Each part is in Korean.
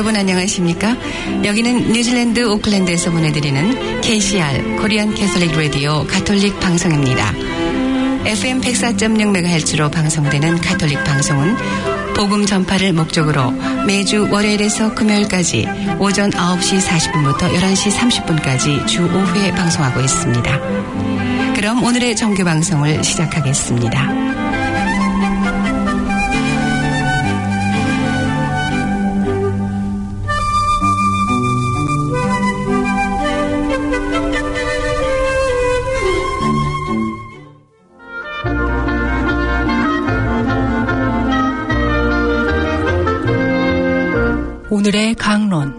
여러분 안녕하십니까? 여기는 뉴질랜드 오클랜드에서 보내드리는 KCR 코리안 캐톨릭 라디오 가톨릭 방송입니다. FM 104.6MHz로 방송되는 가톨릭 방송은 복음 전파를 목적으로 매주 월요일에서 금요일까지 오전 9시 40분부터 11시 30분까지 주 5회 방송하고 있습니다. 그럼 오늘의 정규 방송을 시작하겠습니다. 오늘의 강론.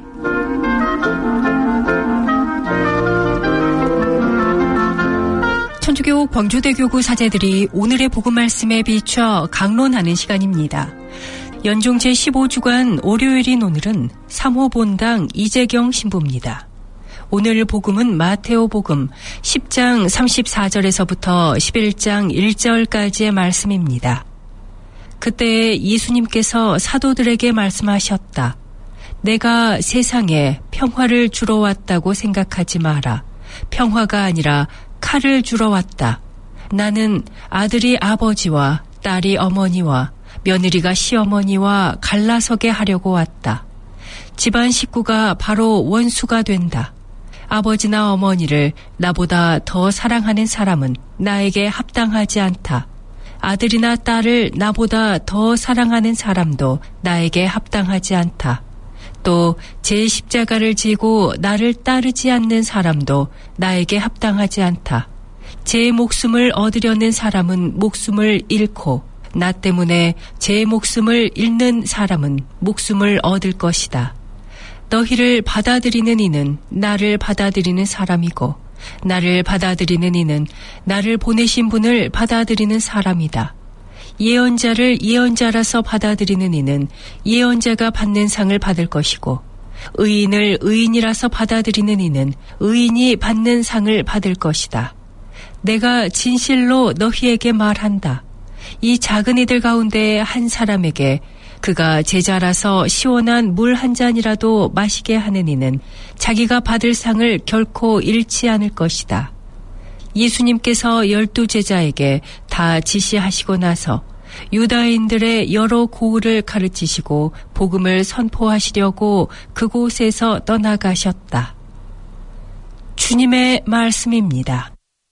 천주교 광주대교구 사제들이 오늘의 복음 말씀에 비춰 강론하는 시간입니다. 연중 제15주간 월요일인 오늘은 3호 본당 이재경 신부입니다. 오늘 복음은 마테오 복음 10장 34절에서부터 11장 1절까지의 말씀입니다. 그때 예수님께서 사도들에게 말씀하셨다. 내가 세상에 평화를 주러 왔다고 생각하지 마라. 평화가 아니라 칼을 주러 왔다. 나는 아들이 아버지와 딸이 어머니와 며느리가 시어머니와 갈라서게 하려고 왔다. 집안 식구가 바로 원수가 된다. 아버지나 어머니를 나보다 더 사랑하는 사람은 나에게 합당하지 않다. 아들이나 딸을 나보다 더 사랑하는 사람도 나에게 합당하지 않다. 또 제 십자가를 지고 나를 따르지 않는 사람도 나에게 합당하지 않다. 제 목숨을 얻으려는 사람은 목숨을 잃고 나 때문에 제 목숨을 잃는 사람은 목숨을 얻을 것이다. 너희를 받아들이는 이는 나를 받아들이는 사람이고 나를 받아들이는 이는 나를 보내신 분을 받아들이는 사람이다. 예언자를 예언자라서 받아들이는 이는 예언자가 받는 상을 받을 것이고 의인을 의인이라서 받아들이는 이는 의인이 받는 상을 받을 것이다. 내가 진실로 너희에게 말한다. 이 작은 이들 가운데 한 사람에게 그가 제자라서 시원한 물 한 잔이라도 마시게 하는 이는 자기가 받을 상을 결코 잃지 않을 것이다. 예수님께서 12제자에게 다 지시하시고 나서 유다인들의 여러 고을을 가르치시고 복음을 선포하시려고 그곳에서 떠나가셨다. 주님의 말씀입니다.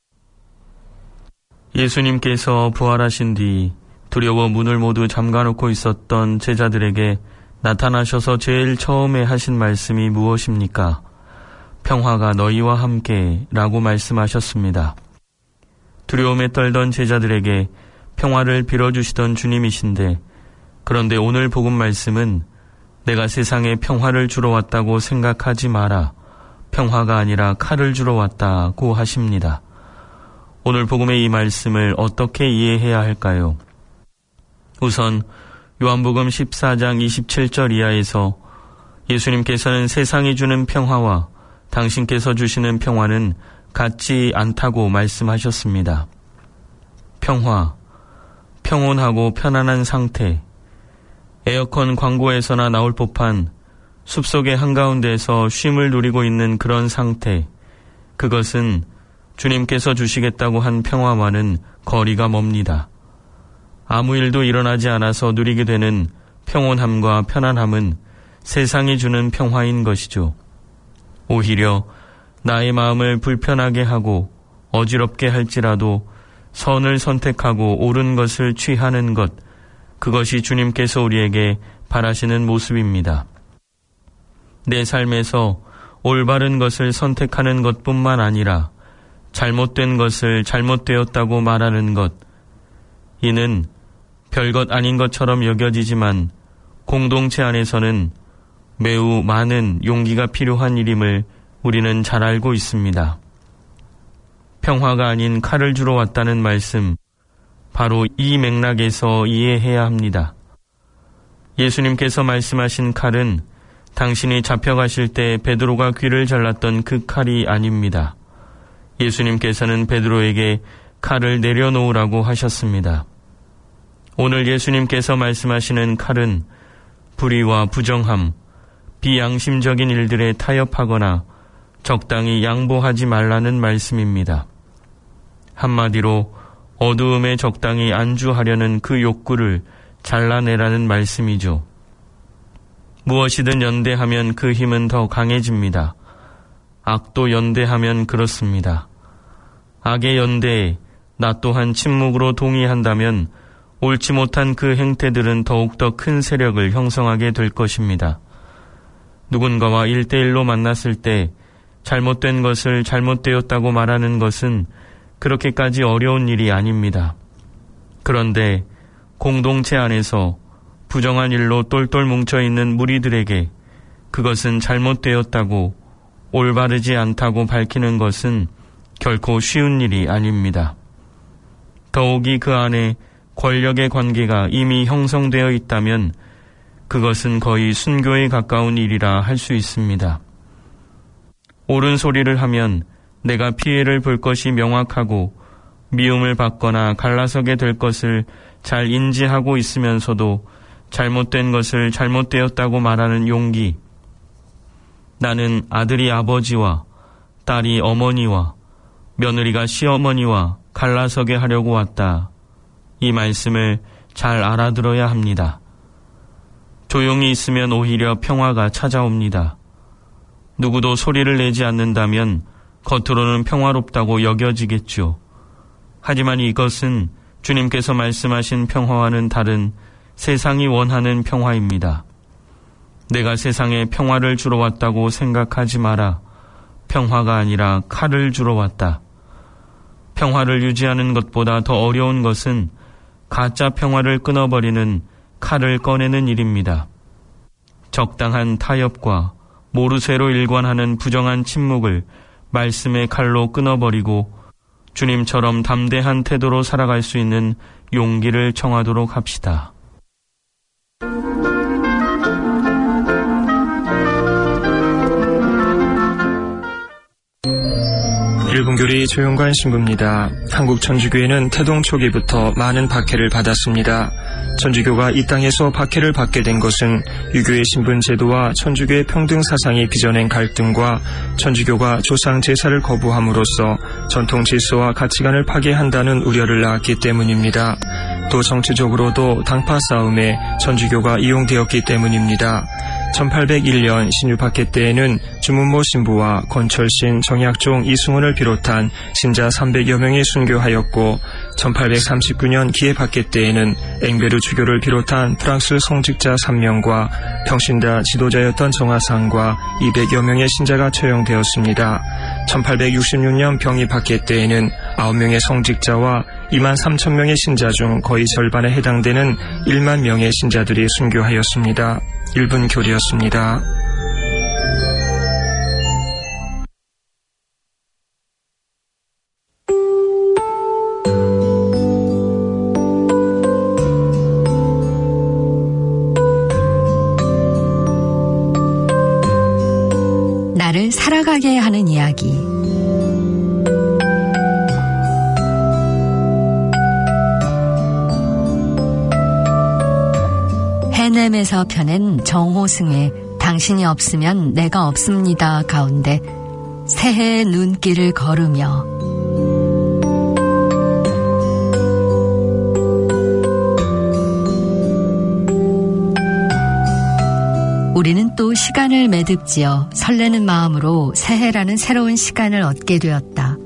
예수님께서 부활하신 뒤 두려워 문을 모두 잠가놓고 있었던 제자들에게 나타나셔서 제일 처음에 하신 말씀이 무엇입니까? 평화가 너희와 함께 라고 말씀하셨습니다. 두려움에 떨던 제자들에게 평화를 빌어주시던 주님이신데 그런데 오늘 복음 말씀은 내가 세상에 평화를 주러 왔다고 생각하지 마라. 평화가 아니라 칼을 주러 왔다고 하십니다. 오늘 복음의 이 말씀을 어떻게 이해해야 할까요? 우선 요한복음 14장 27절 이하에서 예수님께서는 세상이 주는 평화와 당신께서 주시는 평화는 같지 않다고 말씀하셨습니다. 평화, 평온하고 편안한 상태, 에어컨 광고에서나 나올 법한 숲속의 한가운데에서 쉼을 누리고 있는 그런 상태, 그것은 주님께서 주시겠다고 한 평화와는 거리가 멉니다. 아무 일도 일어나지 않아서 누리게 되는 평온함과 편안함은 세상이 주는 평화인 것이죠. 오히려 나의 마음을 불편하게 하고 어지럽게 할지라도 선을 선택하고 옳은 것을 취하는 것, 그것이 주님께서 우리에게 바라시는 모습입니다. 내 삶에서 올바른 것을 선택하는 것뿐만 아니라 잘못된 것을 잘못되었다고 말하는 것, 이는 별것 아닌 것처럼 여겨지지만 공동체 안에서는 매우 많은 용기가 필요한 일임을 우리는 잘 알고 있습니다. 평화가 아닌 칼을 주러 왔다는 말씀, 바로 이 맥락에서 이해해야 합니다. 예수님께서 말씀하신 칼은 당신이 잡혀가실 때 베드로가 귀를 잘랐던 그 칼이 아닙니다. 예수님께서는 베드로에게 칼을 내려놓으라고 하셨습니다. 오늘 예수님께서 말씀하시는 칼은 불의와 부정함, 비양심적인 일들에 타협하거나 적당히 양보하지 말라는 말씀입니다. 한마디로 어두움에 적당히 안주하려는 그 욕구를 잘라내라는 말씀이죠. 무엇이든 연대하면 그 힘은 더 강해집니다. 악도 연대하면 그렇습니다. 악의 연대에 나 또한 침묵으로 동의한다면 옳지 못한 그 행태들은 더욱더 큰 세력을 형성하게 될 것입니다. 누군가와 1대1로 만났을 때 잘못된 것을 잘못되었다고 말하는 것은 그렇게까지 어려운 일이 아닙니다. 그런데 공동체 안에서 부정한 일로 똘똘 뭉쳐있는 무리들에게 그것은 잘못되었다고 올바르지 않다고 밝히는 것은 결코 쉬운 일이 아닙니다. 더욱이 그 안에 권력의 관계가 이미 형성되어 있다면 그것은 거의 순교에 가까운 일이라 할 수 있습니다. 옳은 소리를 하면 내가 피해를 볼 것이 명확하고 미움을 받거나 갈라서게 될 것을 잘 인지하고 있으면서도 잘못된 것을 잘못되었다고 말하는 용기. 나는 아들이 아버지와 딸이 어머니와 며느리가 시어머니와 갈라서게 하려고 왔다. 이 말씀을 잘 알아들어야 합니다. 조용히 있으면 오히려 평화가 찾아옵니다. 누구도 소리를 내지 않는다면 겉으로는 평화롭다고 여겨지겠죠. 하지만 이것은 주님께서 말씀하신 평화와는 다른 세상이 원하는 평화입니다. 내가 세상에 평화를 주러 왔다고 생각하지 마라. 평화가 아니라 칼을 주러 왔다. 평화를 유지하는 것보다 더 어려운 것은 가짜 평화를 끊어버리는 칼을 꺼내는 일입니다. 적당한 타협과 모르쇠로 일관하는 부정한 침묵을 말씀의 칼로 끊어버리고 주님처럼 담대한 태도로 살아갈 수 있는 용기를 청하도록 합시다. 일본교리 조용관 신부입니다. 한국 천주교회는 태동 초기부터 많은 박해를 받았습니다. 천주교가 이 땅에서 박해를 받게 된 것은 유교의 신분 제도와 천주교의 평등 사상이 빚어낸 갈등과 천주교가 조상 제사를 거부함으로써 전통 질서와 가치관을 파괴한다는 우려를 낳았기 때문입니다. 또 정치적으로도 당파 싸움에 천주교가 이용되었기 때문입니다. 1801년 신유박해 때에는 주문모 신부와 권철신, 정약종, 이승훈을 비롯한 신자 300여 명이 순교하였고 1839년 기해박해 때에는 앵베르 주교를 비롯한 프랑스 성직자 3명과 평신다 지도자였던 정하상과 200여 명의 신자가 처형되었습니다. 1866년 병이박해 때에는 9명의 성직자와 2만 3천 명의 신자 중 거의 절반에 해당되는 1만 명의 신자들이 순교하였습니다. 1분 교리였습니다. 나를 살아가게 하는 이야기. 해냄에서 펴낸 정호승의 당신이 없으면 내가 없습니다 가운데 새해의 눈길을 걸으며 우리는 또 시간을 매듭지어 설레는 마음으로 새해라는 새로운 시간을 얻게 되었다.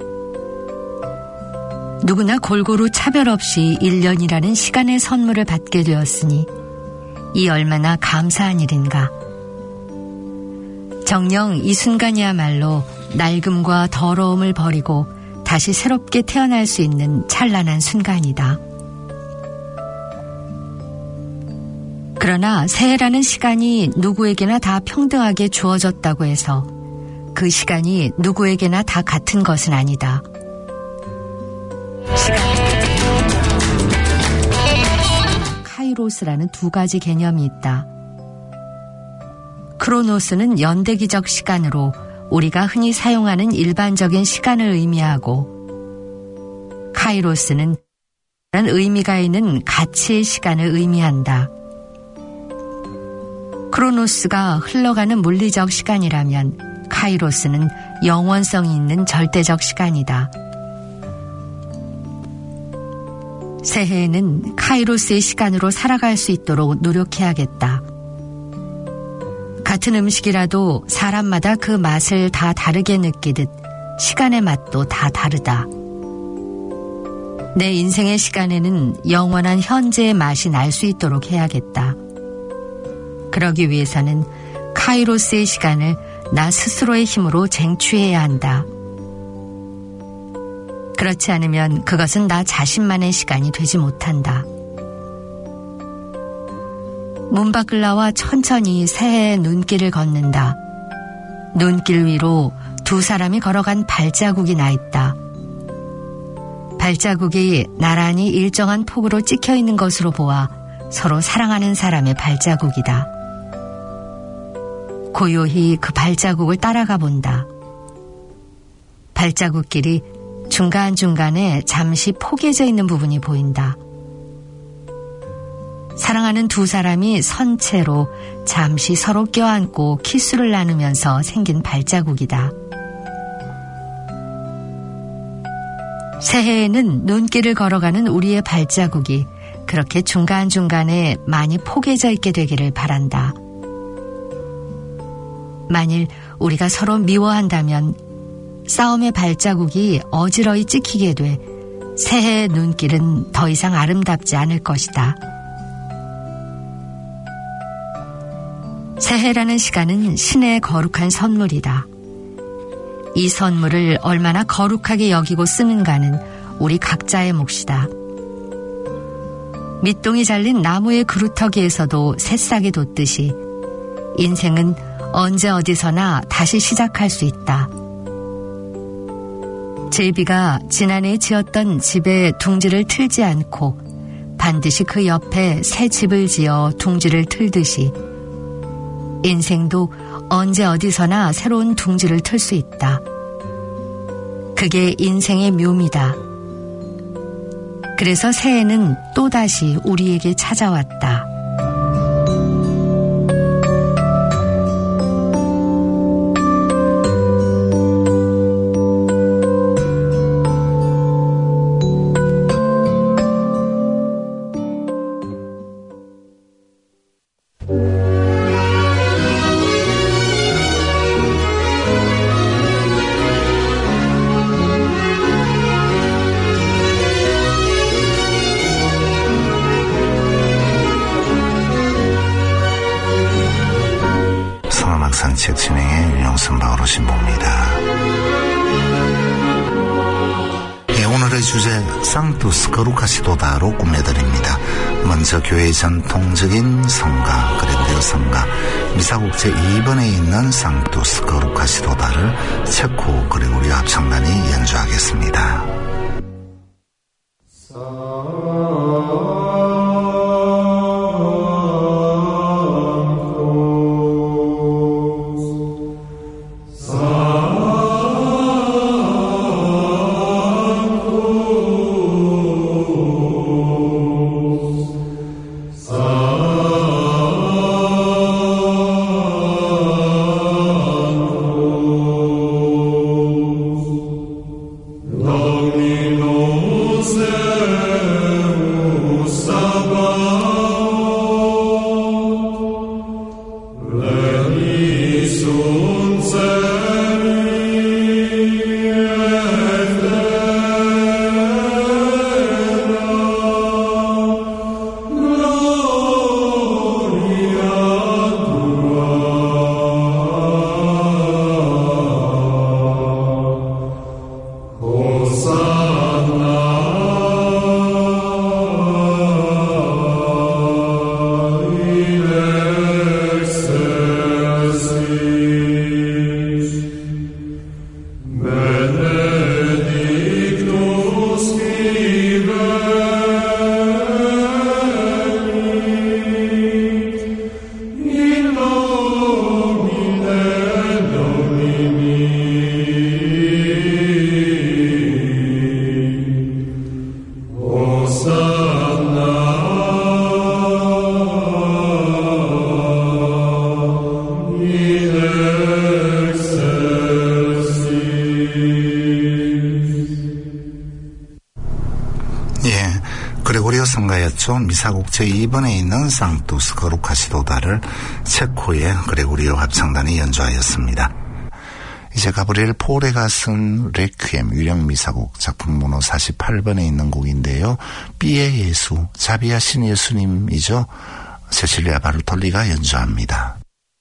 누구나 골고루 차별 없이 1년이라는 시간의 선물을 받게 되었으니 이 얼마나 감사한 일인가. 정녕 이 순간이야말로 낡음과 더러움을 버리고 다시 새롭게 태어날 수 있는 찬란한 순간이다. 그러나 새해라는 시간이 누구에게나 다 평등하게 주어졌다고 해서 그 시간이 누구에게나 다 같은 것은 아니다. 카이로스라는 두 가지 개념이 있다. 크로노스는 연대기적 시간으로 우리가 흔히 사용하는 일반적인 시간을 의미하고 카이로스는 의미가 있는 가치의 시간을 의미한다. 크로노스가 흘러가는 물리적 시간이라면 카이로스는 영원성이 있는 절대적 시간이다. 새해에는 카이로스의 시간으로 살아갈 수 있도록 노력해야겠다. 같은 음식이라도 사람마다 그 맛을 다 다르게 느끼듯 시간의 맛도 다 다르다. 내 인생의 시간에는 영원한 현재의 맛이 날 수 있도록 해야겠다. 그러기 위해서는 카이로스의 시간을 나 스스로의 힘으로 쟁취해야 한다. 그렇지 않으면 그것은 나 자신만의 시간이 되지 못한다. 문 밖을 나와 천천히 새해의 눈길을 걷는다. 눈길 위로 두 사람이 걸어간 발자국이 나 있다. 발자국이 나란히 일정한 폭으로 찍혀 있는 것으로 보아 서로 사랑하는 사람의 발자국이다. 고요히 그 발자국을 따라가 본다. 발자국길이 중간중간에 잠시 포개져 있는 부분이 보인다. 사랑하는 두 사람이 선체로 잠시 서로 껴안고 키스를 나누면서 생긴 발자국이다. 새해에는 눈길을 걸어가는 우리의 발자국이 그렇게 중간중간에 많이 포개져 있게 되기를 바란다. 만일 우리가 서로 미워한다면 싸움의 발자국이 어지러이 찍히게 돼 새해의 눈길은 더 이상 아름답지 않을 것이다. 새해라는 시간은 신의 거룩한 선물이다. 이 선물을 얼마나 거룩하게 여기고 쓰는가는 우리 각자의 몫이다. 밑동이 잘린 나무의 그루터기에서도 새싹이 돋듯이 인생은 언제 어디서나 다시 시작할 수 있다. 제비가 지난해 지었던 집에 둥지를 틀지 않고 반드시 그 옆에 새 집을 지어 둥지를 틀듯이 인생도 언제 어디서나 새로운 둥지를 틀 수 있다. 그게 인생의 묘미다. 그래서 새해는 또다시 우리에게 찾아왔다. 산책 진행의 윤영선 바오로 신부입니다. 네, 오늘의 주제 상투스 거룩하시도다로 꾸며드립니다. 먼저 교회의 전통적인 성가 그레고리오 성가 미사국제 2번에 있는 상투스 거룩하시도다를 체코 그레고리오 합창단이 연주하겠습니다. 교회에서 미사국제 2번에 있는 상투스 거룩하시도다를 체코의 그레고리오 합창단이 연주하였습니다. 이제 가브리엘 포레가 쓴 레퀴엠 유령 미사곡 작품 번호 48번에 있는 곡인데요. B의 예수, 자비아 신 예수님이죠. 세실리아 바르톨리가 연주합니다.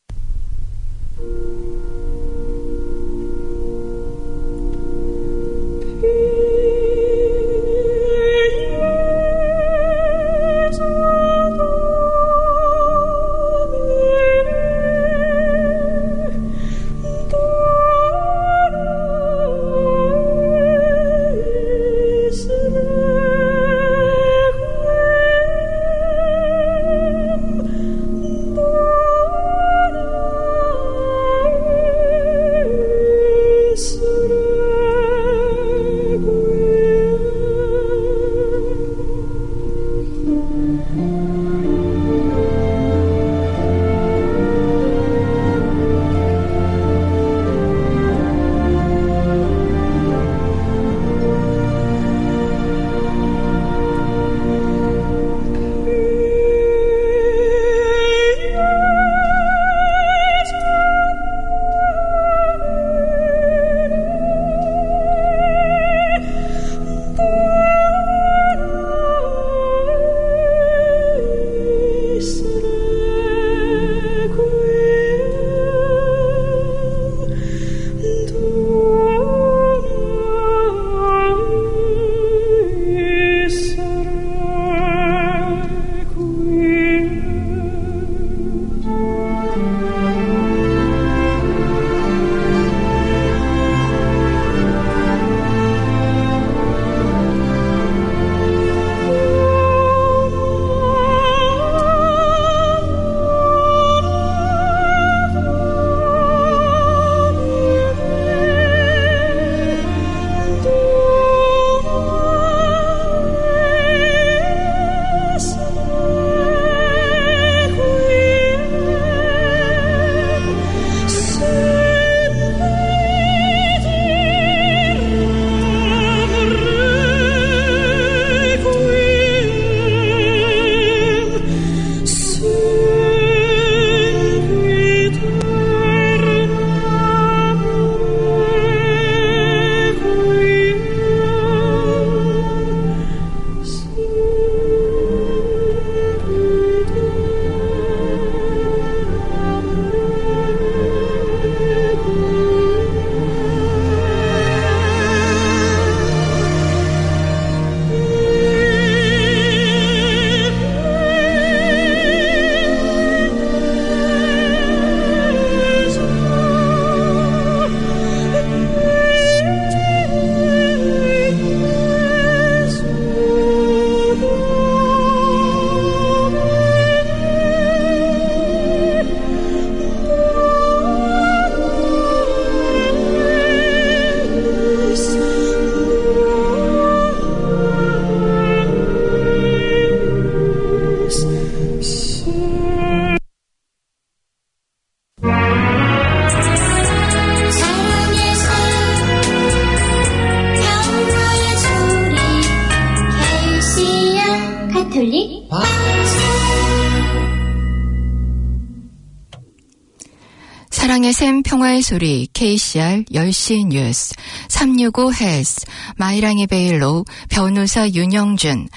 사랑의 샘 평화의 소리 KCR 10시 뉴스 365 헬스 마이랑이 베일로 변호사 윤영준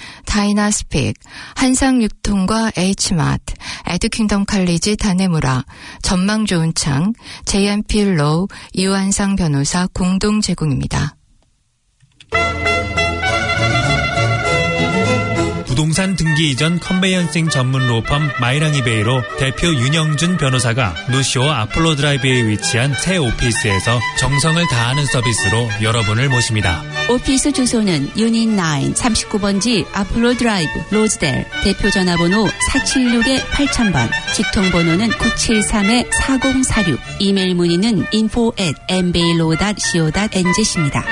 다이나스픽 한상육통과 H마트 에듀킹덤 칼리지 다네무라 전망 좋은 창 JMP로 이완상 변호사 공동 제공입니다. 부동산 등기 이전 컨베이언싱 전문 로펌 마이랑이베이로 대표 윤영준 변호사가 노시오 아폴로 드라이브에 위치한 새 오피스에서 정성을 다하는 서비스로 여러분을 모십니다. 오피스 주소는 유닛 9 39번지 아폴로 드라이브 로즈델 대표 전화번호 476-8000번 직통번호는 973-4046 이메일 문의는 info@mbailo.co.nz입니다.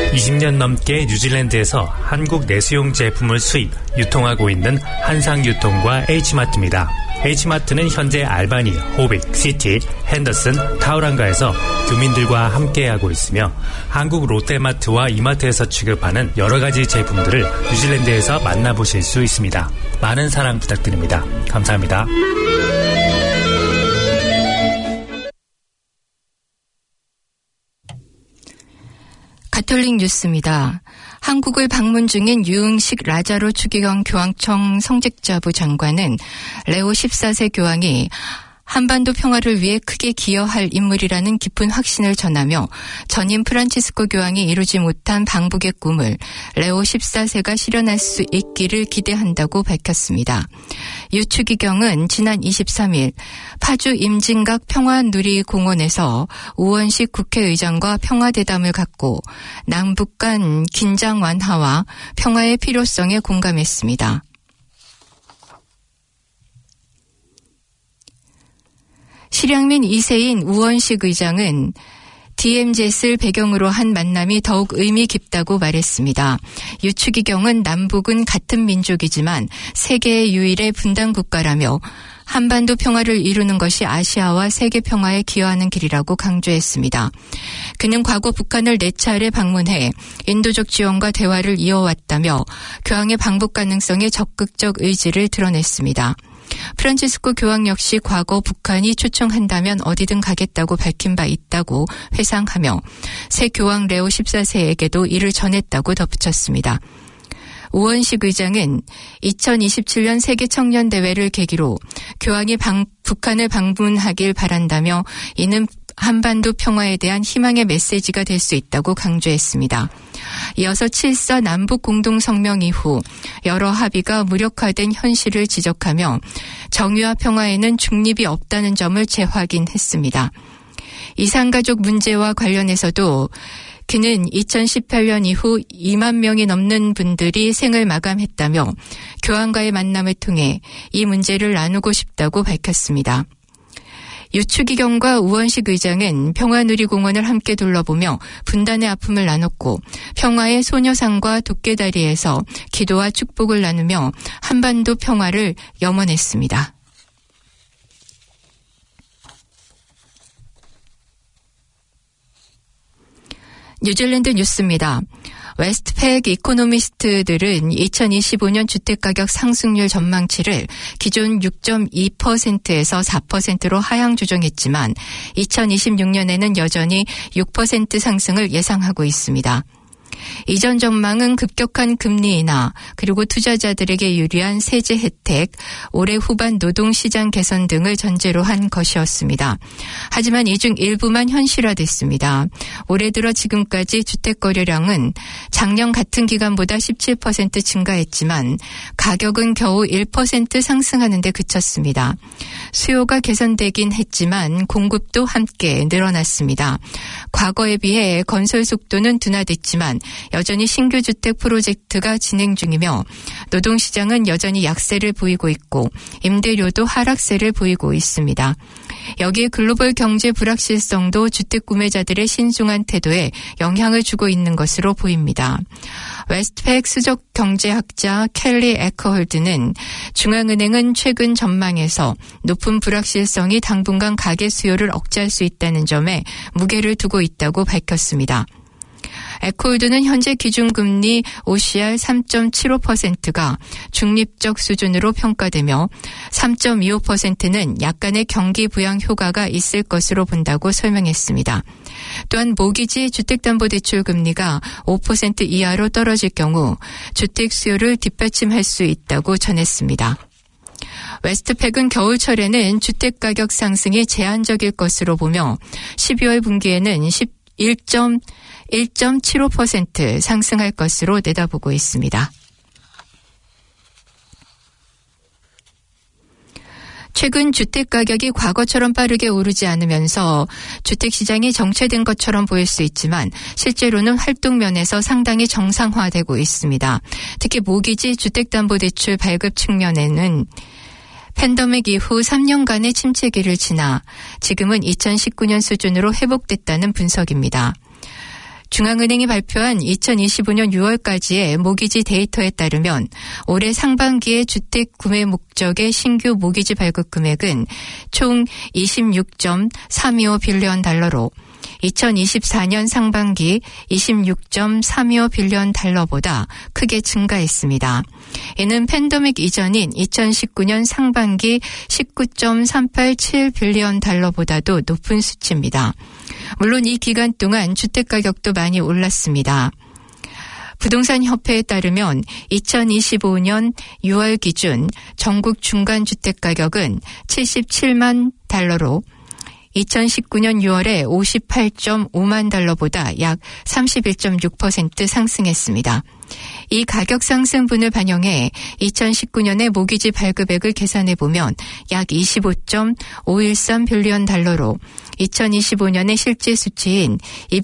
20년 넘게 뉴질랜드에서 한국 내수용 제품을 수입, 유통하고 있는 한상유통과 H마트입니다. H마트는 현재 알바니, 호빅, 시티, 핸더슨, 타우랑가에서 교민들과 함께하고 있으며 한국 롯데마트와 이마트에서 취급하는 여러 가지 제품들을 뉴질랜드에서 만나보실 수 있습니다. 많은 사랑 부탁드립니다. 감사합니다. 가톨릭 뉴스입니다. 한국을 방문 중인 유흥식 라자로 추기경 교황청 성직자부 장관은 레오 14세 교황이 한반도 평화를 위해 크게 기여할 인물이라는 깊은 확신을 전하며 전임 프란치스코 교황이 이루지 못한 방북의 꿈을 레오 14세가 실현할 수 있기를 기대한다고 밝혔습니다. 유 추기경은 지난 23일 파주 임진각 평화누리공원에서 우원식 국회의장과 평화대담을 갖고 남북 간 긴장 완화와 평화의 필요성에 공감했습니다. 실향민 2세인 우원식 의장은 DMZ를 배경으로 한 만남이 더욱 의미 깊다고 말했습니다. 유추기경은 남북은 같은 민족이지만 세계의 유일의 분단 국가라며 한반도 평화를 이루는 것이 아시아와 세계 평화에 기여하는 길이라고 강조했습니다. 그는 과거 북한을 4차례 방문해 인도적 지원과 대화를 이어왔다며 교황의 방북 가능성에 적극적 의지를 드러냈습니다. 프란치스코 교황 역시 과거 북한이 초청한다면 어디든 가겠다고 밝힌 바 있다고 회상하며 새 교황 레오 14세에게도 이를 전했다고 덧붙였습니다. 우원식 의장은 2027년 세계 청년 대회를 계기로 교황이 북한을 방문하길 바란다며 이는 한반도 평화에 대한 희망의 메시지가 될 수 있다고 강조했습니다. 이어서 7.4 남북 공동성명 이후 여러 합의가 무력화된 현실을 지적하며 정의와 평화에는 중립이 없다는 점을 재확인했습니다. 이산가족 문제와 관련해서도 그는 2018년 이후 2만 명이 넘는 분들이 생을 마감했다며 교황과의 만남을 통해 이 문제를 나누고 싶다고 밝혔습니다. 유추기경과 우원식 의장은 평화누리공원을 함께 둘러보며 분단의 아픔을 나눴고 평화의 소녀상과 도깨다리에서 기도와 축복을 나누며 한반도 평화를 염원했습니다. 뉴질랜드 뉴스입니다. 웨스트팩 이코노미스트들은 2025년 주택가격 상승률 전망치를 기존 6.2%에서 4%로 하향 조정했지만 2026년에는 여전히 6% 상승을 예상하고 있습니다. 이전 전망은 급격한 금리 인하 그리고 투자자들에게 유리한 세제 혜택, 올해 후반 노동시장 개선 등을 전제로 한 것이었습니다. 하지만 이 중 일부만 현실화됐습니다. 올해 들어 지금까지 주택 거래량은 작년 같은 기간보다 17% 증가했지만 가격은 겨우 1% 상승하는 데 그쳤습니다. 수요가 개선되긴 했지만 공급도 함께 늘어났습니다. 과거에 비해 건설 속도는 둔화됐지만 여전히 신규 주택 프로젝트가 진행 중이며 노동시장은 여전히 약세를 보이고 있고 임대료도 하락세를 보이고 있습니다. 여기에 글로벌 경제 불확실성도 주택 구매자들의 신중한 태도에 영향을 주고 있는 것으로 보입니다. 웨스트팩 수석 경제학자 켈리 에커홀드는 중앙은행은 최근 전망에서 높은 불확실성이 당분간 가계 수요를 억제할 수 있다는 점에 무게를 두고 있다고 밝혔습니다. 에코홀드는 현재 기준금리 OCR 3.75%가 중립적 수준으로 평가되며 3.25%는 약간의 경기 부양 효과가 있을 것으로 본다고 설명했습니다. 또한 모기지 주택담보대출 금리가 5% 이하로 떨어질 경우 주택 수요를 뒷받침할 수 있다고 전했습니다. 웨스트팩은 겨울철에는 주택가격 상승이 제한적일 것으로 보며 12월 분기에는 1.75% 상승할 것으로 내다보고 있습니다. 최근 주택가격이 과거처럼 빠르게 오르지 않으면서 주택시장이 정체된 것처럼 보일 수 있지만 실제로는 활동면에서 상당히 정상화되고 있습니다. 특히 모기지 주택담보대출 발급 측면에는 팬데믹 이후 3년간의 침체기를 지나 지금은 2019년 수준으로 회복됐다는 분석입니다. 중앙은행이 발표한 2025년 6월까지의 모기지 데이터에 따르면 올해 상반기에 주택 구매 목적의 신규 모기지 발급 금액은 총 26.325 빌리언 달러로 2024년 상반기 26.325 빌리언 달러보다 크게 증가했습니다. 이는 팬데믹 이전인 2019년 상반기 19.387 빌리언 달러보다도 높은 수치입니다. 물론 이 기간 동안 주택가격도 많이 올랐습니다. 부동산 협회에 따르면 2025년 6월 기준 전국 중간주택가격은 77만 달러로 2019년 6월에 58.5만 달러보다 약 31.6% 상승했습니다. 이 가격 상승분을 반영해 2019년의 모기지 발급액을 계산해보면 약 25.513 빌리언 달러로 2025년의 실제 수치인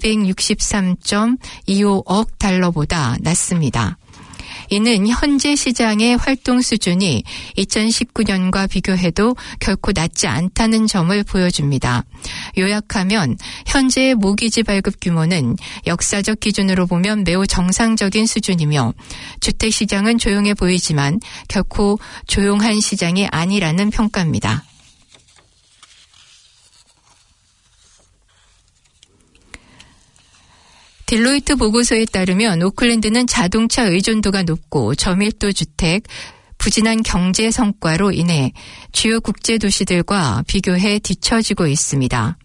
263.25억 달러보다 낮습니다. 이는 현재 시장의 활동 수준이 2019년과 비교해도 결코 낮지 않다는 점을 보여줍니다. 요약하면 현재의 모기지 발급 규모는 역사적 기준으로 보면 매우 정상적인 수준이며 주택시장은 조용해 보이지만 결코 조용한 시장이 아니라는 평가입니다. 딜로이트 보고서에 따르면 오클랜드는 자동차 의존도가 높고 저밀도 주택, 부진한 경제 성과로 인해 주요 국제 도시들과 비교해 뒤처지고 있습니다.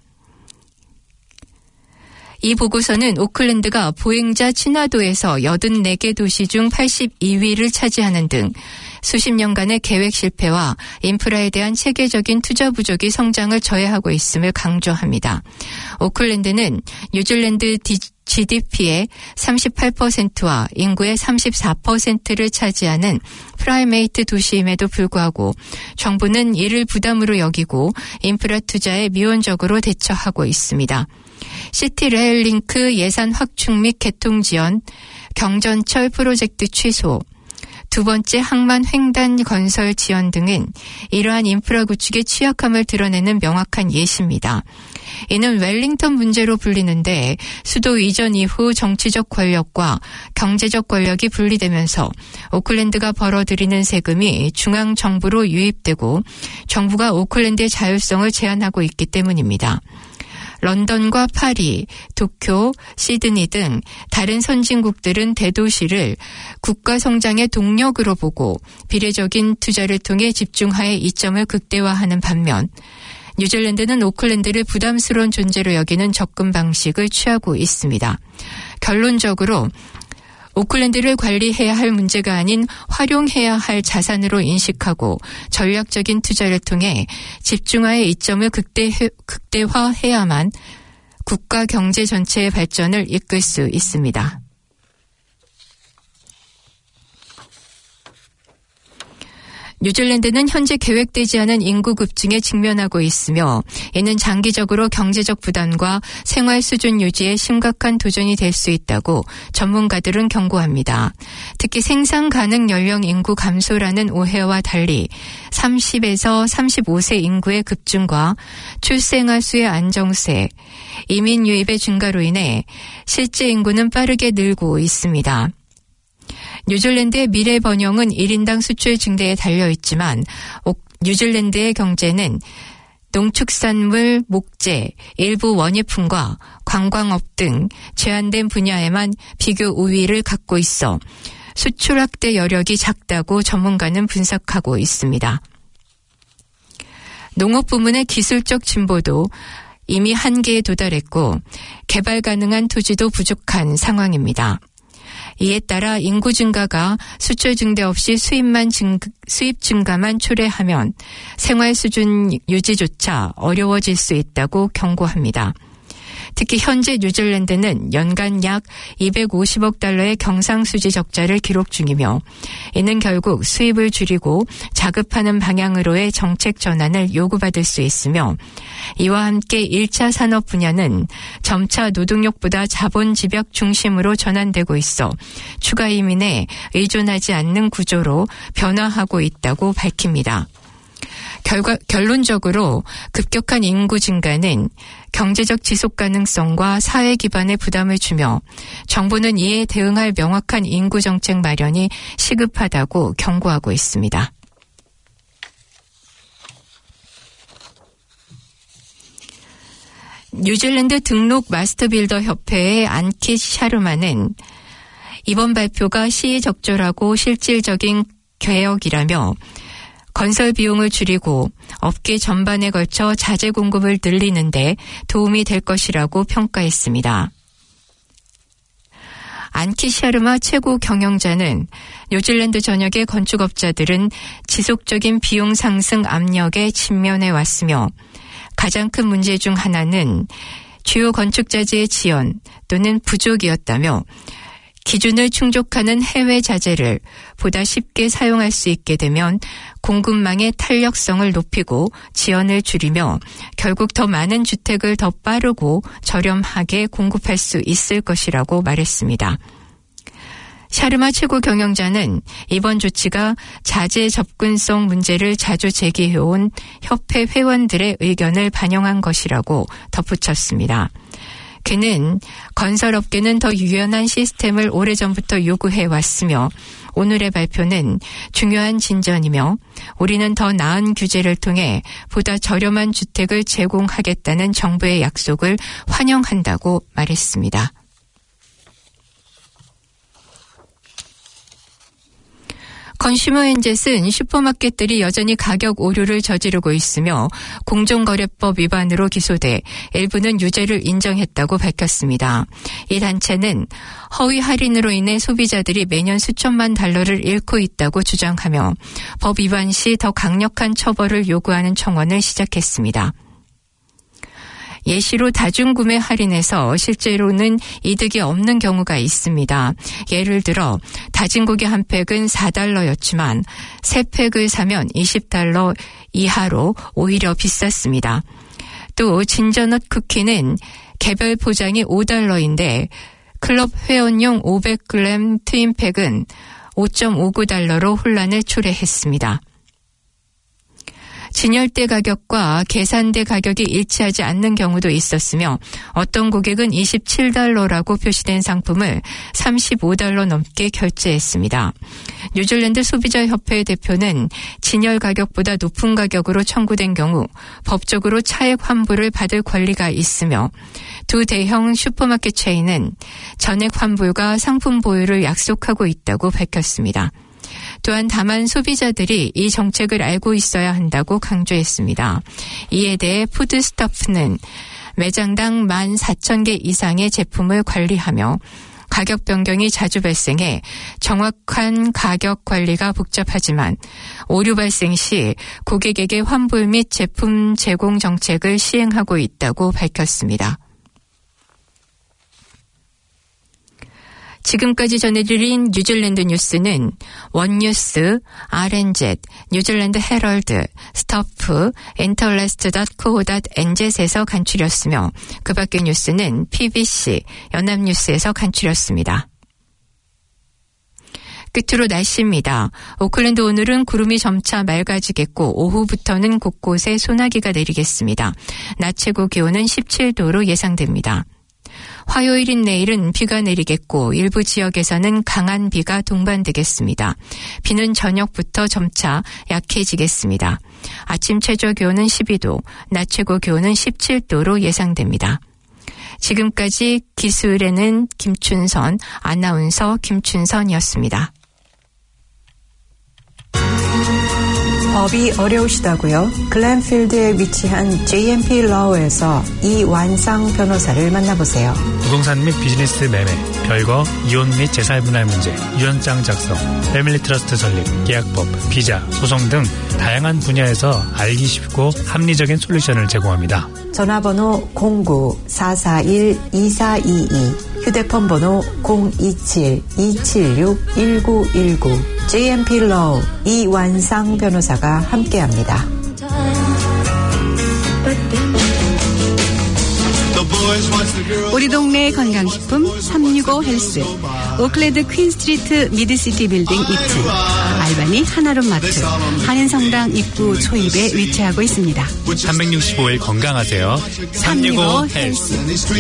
이 보고서는 오클랜드가 보행자 친화도에서 84개 도시 중 82위를 차지하는 등 수십 년간의 계획 실패와 인프라에 대한 체계적인 투자 부족이 성장을 저해하고 있음을 강조합니다. 오클랜드는 뉴질랜드 GDP의 38%와 인구의 34%를 차지하는 프라이메이트 도시임에도 불구하고 정부는 이를 부담으로 여기고 인프라 투자에 미온적으로 대처하고 있습니다. 시티레일 링크 예산 확충 및 개통 지연, 경전철 프로젝트 취소, 두 번째 항만 횡단 건설 지연 등은 이러한 인프라 구축의 취약함을 드러내는 명확한 예시입니다. 이는 웰링턴 문제로 불리는데 수도 이전 이후 정치적 권력과 경제적 권력이 분리되면서 오클랜드가 벌어들이는 세금이 중앙정부로 유입되고 정부가 오클랜드의 자율성을 제한하고 있기 때문입니다. 런던과 파리, 도쿄, 시드니 등 다른 선진국들은 대도시를 국가 성장의 동력으로 보고 비례적인 투자를 통해 집중하에 이점을 극대화하는 반면 뉴질랜드는 오클랜드를 부담스러운 존재로 여기는 접근 방식을 취하고 있습니다. 결론적으로 오클랜드를 관리해야 할 문제가 아닌 활용해야 할 자산으로 인식하고 전략적인 투자를 통해 집중화의 이점을 극대화해야만 국가 경제 전체의 발전을 이끌 수 있습니다. 뉴질랜드는 현재 계획되지 않은 인구 급증에 직면하고 있으며 이는 장기적으로 경제적 부담과 생활 수준 유지에 심각한 도전이 될 수 있다고 전문가들은 경고합니다. 특히 생산 가능 연령 인구 감소라는 오해와 달리 30에서 35세 인구의 급증과 출생아 수의 안정세, 이민 유입의 증가로 인해 실제 인구는 빠르게 늘고 있습니다. 뉴질랜드의 미래 번영은 1인당 수출 증대에 달려있지만 뉴질랜드의 경제는 농축산물, 목재, 일부 원예품과 관광업 등 제한된 분야에만 비교 우위를 갖고 있어 수출 확대 여력이 작다고 전문가는 분석하고 있습니다. 농업 부문의 기술적 진보도 이미 한계에 도달했고 개발 가능한 토지도 부족한 상황입니다. 이에 따라 인구 증가가 수출 증대 없이 수입 증가만 초래하면 생활 수준 유지조차 어려워질 수 있다고 경고합니다. 특히 현재 뉴질랜드는 연간 약 250억 달러의 경상수지 적자를 기록 중이며 이는 결국 수입을 줄이고 자급하는 방향으로의 정책 전환을 요구받을 수 있으며 이와 함께 1차 산업 분야는 점차 노동력보다 자본 집약 중심으로 전환되고 있어 추가 이민에 의존하지 않는 구조로 변화하고 있다고 밝힙니다. 결론적으로 급격한 인구 증가는 경제적 지속 가능성과 사회 기반에 부담을 주며 정부는 이에 대응할 명확한 인구 정책 마련이 시급하다고 경고하고 있습니다. 뉴질랜드 등록 마스터 빌더 협회의 안킷 샤르마는 이번 발표가 시의적절하고 실질적인 개혁이라며 건설 비용을 줄이고 업계 전반에 걸쳐 자재 공급을 늘리는데 도움이 될 것이라고 평가했습니다. 안킷 샤르마 최고 경영자는 뉴질랜드 전역의 건축업자들은 지속적인 비용 상승 압력에 직면해 왔으며 가장 큰 문제 중 하나는 주요 건축자재의 지연 또는 부족이었다며 기준을 충족하는 해외 자재를 보다 쉽게 사용할 수 있게 되면 공급망의 탄력성을 높이고 지연을 줄이며 결국 더 많은 주택을 더 빠르고 저렴하게 공급할 수 있을 것이라고 말했습니다. 샤르마 최고 경영자는 이번 조치가 자재 접근성 문제를 자주 제기해온 협회 회원들의 의견을 반영한 것이라고 덧붙였습니다. 그는 건설업계는 더 유연한 시스템을 오래전부터 요구해왔으며 오늘의 발표는 중요한 진전이며 우리는 더 나은 규제를 통해 보다 저렴한 주택을 제공하겠다는 정부의 약속을 환영한다고 말했습니다. 컨슈머엔젯은 슈퍼마켓들이 여전히 가격 오류를 저지르고 있으며 공정거래법 위반으로 기소돼 일부는 유죄를 인정했다고 밝혔습니다. 이 단체는 허위 할인으로 인해 소비자들이 매년 수천만 달러를 잃고 있다고 주장하며 법 위반 시 더 강력한 처벌을 요구하는 청원을 시작했습니다. 예시로 다중구매 할인에서 실제로는 이득이 없는 경우가 있습니다. 예를 들어 다진 고기 한 팩은 $4였지만 3팩을 사면 $20 이하로 오히려 비쌌습니다. 또 진저넛 쿠키는 개별 포장이 $5인데 클럽 회원용 500g 트윈팩은 $5.59로 혼란을 초래했습니다. 진열대 가격과 계산대 가격이 일치하지 않는 경우도 있었으며 어떤 고객은 $27라고 표시된 상품을 $35 넘게 결제했습니다. 뉴질랜드 소비자협회 대표는 진열 가격보다 높은 가격으로 청구된 경우 법적으로 차액 환불을 받을 권리가 있으며 두 대형 슈퍼마켓 체인은 전액 환불과 상품 보유를 약속하고 있다고 밝혔습니다. 또한 다만 소비자들이 이 정책을 알고 있어야 한다고 강조했습니다. 이에 대해 푸드스토프는 매장당 14,000개 이상의 제품을 관리하며 가격 변경이 자주 발생해 정확한 가격 관리가 복잡하지만 오류 발생 시 고객에게 환불 및 제품 제공 정책을 시행하고 있다고 밝혔습니다. 지금까지 전해드린 뉴질랜드 뉴스는 원뉴스, RNZ, 뉴질랜드 헤럴드, 스토프, interlast.co.nz에서 간추렸으며 그 밖의 뉴스는 PBC, 연합뉴스에서 간추렸습니다. 끝으로 날씨입니다. 오클랜드 오늘은 구름이 점차 맑아지겠고 오후부터는 곳곳에 소나기가 내리겠습니다. 낮 최고 기온은 17도로 예상됩니다. 화요일인 내일은 비가 내리겠고 일부 지역에서는 강한 비가 동반되겠습니다. 비는 저녁부터 점차 약해지겠습니다. 아침 최저 기온은 12도, 낮 최고 기온은 17도로 예상됩니다. 지금까지 기술에는 김춘선, 아나운서 김춘선이었습니다. 법이 어려우시다고요? 글렌필드에 위치한 JMP Law에서 이완상 변호사를 만나보세요. 부동산 및 비즈니스 매매, 별거, 이혼 및 재산분할 문제, 유언장 작성, 패밀리 트러스트 설립, 계약법, 비자, 소송 등 다양한 분야에서 알기 쉽고 합리적인 솔루션을 제공합니다. 전화번호 09-441-2422, 휴대폰 번호 027-276-1919, JMP Law 이완상 변호사가 함께합니다. 우리 동네 건강식품 365 헬스, 오클랜드 퀸스트리트 미드시티 빌딩 2층, 알바니 하나룸마트, 한인성당 입구 초입에 위치하고 있습니다. 365일 건강하세요. 365 헬스.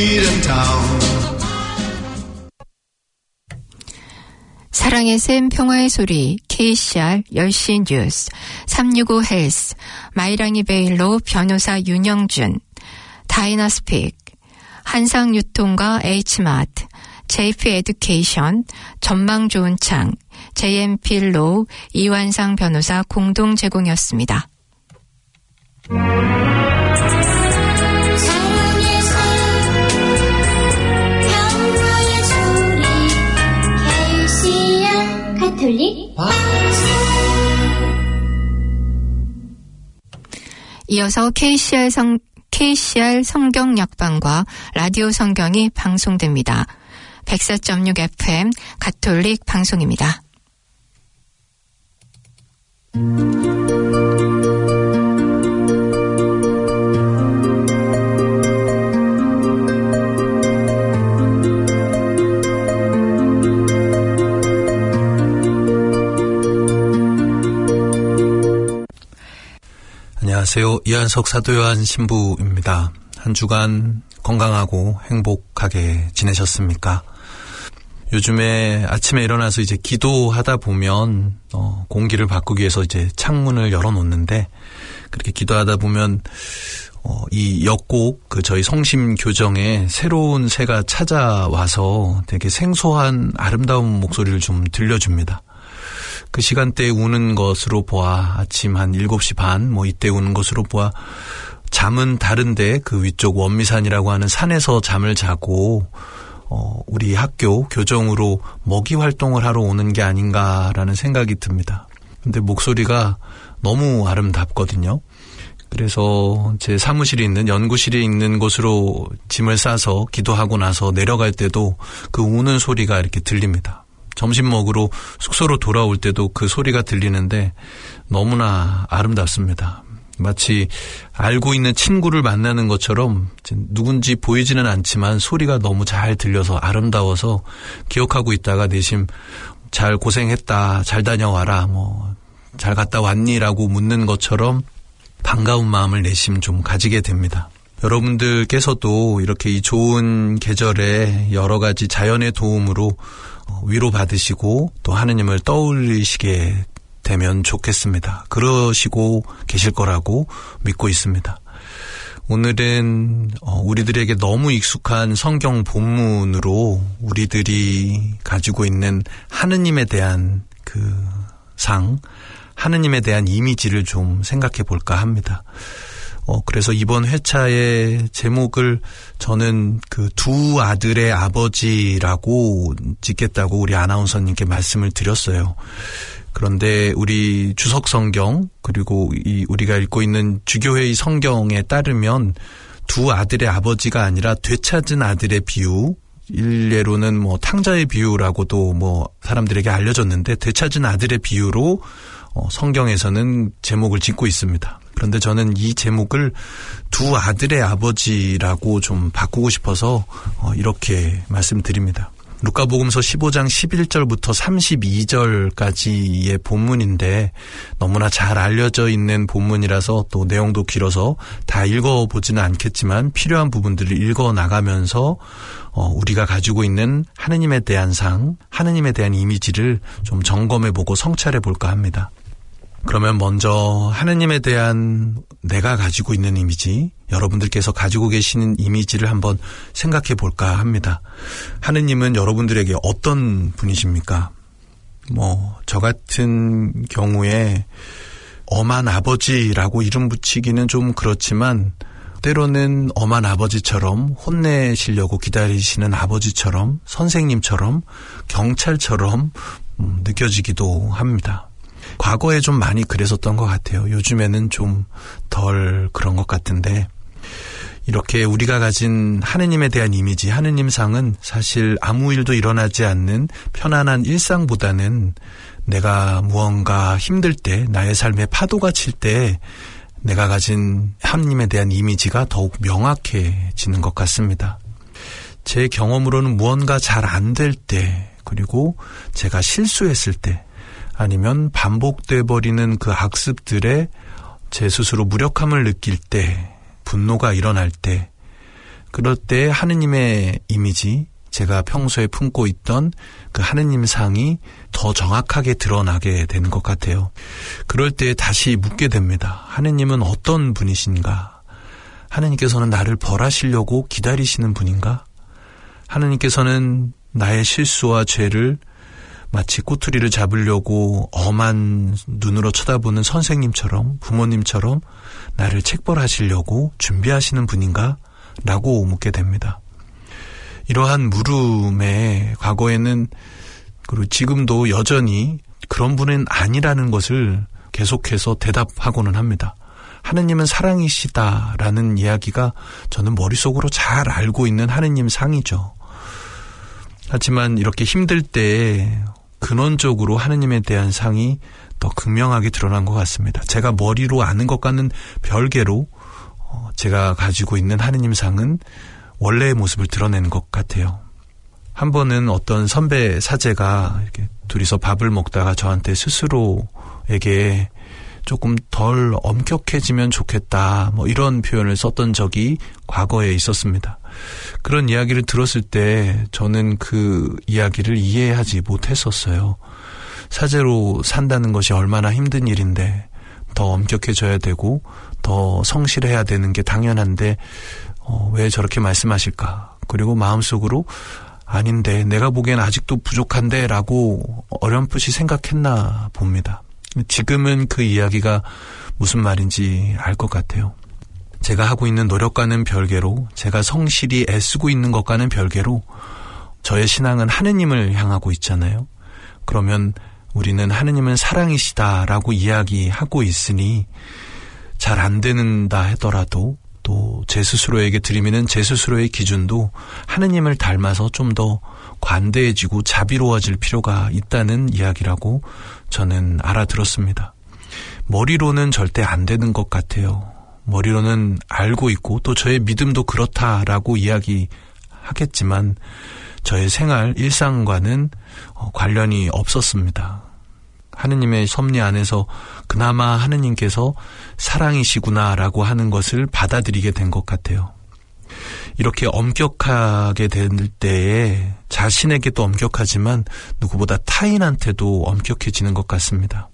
사랑의 샘 평화의 소리 KCR 10시 뉴스 365 헬스 마이랑이 베일로 변호사 윤영준 다이나스픽 한상유통과 H마트 JP 에듀케이션 전망 좋은 창 JMP로 이완상 변호사 공동 제공이었습니다. 가톨릭 이어서 KCR 성경 약방과 라디오 성경이 방송됩니다. 104.6 FM 가톨릭 방송입니다. 안녕하세요. 이한석 사도요한 신부입니다. 한 주간 건강하고 행복하게 지내셨습니까? 요즘에 아침에 일어나서 이제 기도하다 보면 공기를 바꾸기 위해서 이제 창문을 열어놓는데 그렇게 기도하다 보면 이 역곡 저희 성심 교정에 새로운 새가 찾아와서 되게 생소한 아름다운 목소리를 좀 들려줍니다. 그 시간대에 우는 것으로 보아 아침 한 7시 반 이때 우는 것으로 보아 잠은 다른데 그 위쪽 원미산이라고 하는 산에서 잠을 자고 우리 학교 교정으로 먹이 활동을 하러 오는 게 아닌가라는 생각이 듭니다. 근데 목소리가 너무 아름답거든요. 그래서 제 사무실에 있는 연구실에 있는 곳으로 짐을 싸서 기도하고 나서 내려갈 때도 그 우는 소리가 이렇게 들립니다. 점심 먹으러 숙소로 돌아올 때도 그 소리가 들리는데 너무나 아름답습니다. 마치 알고 있는 친구를 만나는 것처럼 누군지 보이지는 않지만 소리가 너무 잘 들려서 아름다워서 기억하고 있다가 내심 잘 고생했다, 잘 다녀와라, 잘 갔다 왔니라고 묻는 것처럼 반가운 마음을 내심 좀 가지게 됩니다. 여러분들께서도 이렇게 이 좋은 계절에 여러 가지 자연의 도움으로 위로받으시고 또 하느님을 떠올리시게 되면 좋겠습니다. 그러시고 계실 거라고 믿고 있습니다. 오늘은 우리들에게 너무 익숙한 성경 본문으로 우리들이 가지고 있는 하느님에 대한 그 하느님에 대한 이미지를 좀 생각해 볼까 합니다. 그래서 이번 회차의 제목을 저는 그 두 아들의 아버지라고 짓겠다고 우리 아나운서님께 말씀을 드렸어요. 그런데 우리 주석 성경 그리고 우리가 읽고 있는 주교회의 성경에 따르면 두 아들의 아버지가 아니라 되찾은 아들의 비유, 일례로는 탕자의 비유라고도 사람들에게 알려졌는데 되찾은 아들의 비유로 성경에서는 제목을 짓고 있습니다. 그런데 저는 이 제목을 두 아들의 아버지라고 좀 바꾸고 싶어서 이렇게 말씀드립니다. 루카복음서 15장 11절부터 32절까지의 본문인데 너무나 잘 알려져 있는 본문이라서 또 내용도 길어서 다 읽어보지는 않겠지만 필요한 부분들을 읽어나가면서 우리가 가지고 있는 하느님에 대한 하느님에 대한 이미지를 좀 점검해보고 성찰해볼까 합니다. 그러면 먼저 하느님에 대한 내가 가지고 있는 이미지, 여러분들께서 가지고 계시는 이미지를 한번 생각해 볼까 합니다. 하느님은 여러분들에게 어떤 분이십니까? 저 같은 경우에 엄한 아버지라고 이름 붙이기는 좀 그렇지만 때로는 엄한 아버지처럼 혼내시려고 기다리시는 아버지처럼 선생님처럼 경찰처럼 느껴지기도 합니다. 과거에 좀 많이 그랬었던 것 같아요. 요즘에는 좀 덜 그런 것 같은데 이렇게 우리가 가진 하느님에 대한 이미지, 하느님상은 사실 아무 일도 일어나지 않는 편안한 일상보다는 내가 무언가 힘들 때, 나의 삶에 파도가 칠 때 내가 가진 하느님에 대한 이미지가 더욱 명확해지는 것 같습니다. 제 경험으로는 무언가 잘 안 될 때, 그리고 제가 실수했을 때, 아니면 반복돼 버리는 그 악습들에 제 스스로 무력함을 느낄 때, 분노가 일어날 때, 그럴 때 하느님의 이미지, 제가 평소에 품고 있던 그 하느님 상이 더 정확하게 드러나게 되는 것 같아요. 그럴 때 다시 묻게 됩니다. 하느님은 어떤 분이신가? 하느님께서는 나를 벌하시려고 기다리시는 분인가? 하느님께서는 나의 실수와 죄를 마치 꼬투리를 잡으려고 엄한 눈으로 쳐다보는 선생님처럼, 부모님처럼 나를 책벌하시려고 준비하시는 분인가? 라고 묻게 됩니다. 이러한 물음에 과거에는, 그리고 지금도 여전히 그런 분은 아니라는 것을 계속해서 대답하고는 합니다. 하느님은 사랑이시다라는 이야기가 저는 머릿속으로 잘 알고 있는 하느님 상이죠. 하지만 이렇게 힘들 때 근원적으로 하느님에 대한 상이 더 극명하게 드러난 것 같습니다. 제가 머리로 아는 것과는 별개로 제가 가지고 있는 하느님 상은 원래의 모습을 드러내는 것 같아요. 한 번은 어떤 선배 사제가 이렇게 둘이서 밥을 먹다가 저한테 스스로에게 조금 덜 엄격해지면 좋겠다, 뭐 이런 표현을 썼던 적이 과거에 있었습니다. 그런 이야기를 들었을 때 저는 그 이야기를 이해하지 못했었어요. 사제로 산다는 것이 얼마나 힘든 일인데 더 엄격해져야 되고 더 성실해야 되는 게 당연한데 왜 저렇게 말씀하실까? 그리고 마음속으로 아닌데, 내가 보기엔 아직도 부족한데 라고 어렴풋이 생각했나 봅니다. 지금은 그 이야기가 무슨 말인지 알 것 같아요. 제가 하고 있는 노력과는 별개로, 제가 성실히 애쓰고 있는 것과는 별개로 저의 신앙은 하느님을 향하고 있잖아요. 그러면 우리는 하느님은 사랑이시다라고 이야기하고 있으니 잘 안 되는다 하더라도 또 제 스스로에게 들이미는 제 스스로의 기준도 하느님을 닮아서 좀 더 관대해지고 자비로워질 필요가 있다는 이야기라고 저는 알아들었습니다. 머리로는 절대 안 되는 것 같아요. 머리로는 알고 있고 또 저의 믿음도 그렇다라고 이야기하겠지만 저의 생활, 일상과는 관련이 없었습니다. 하느님의 섭리 안에서 그나마 하느님께서 사랑이시구나라고 하는 것을 받아들이게 된 것 같아요. 이렇게 엄격하게 될 때에 자신에게도 엄격하지만 누구보다 타인한테도 엄격해지는 것 같습니다.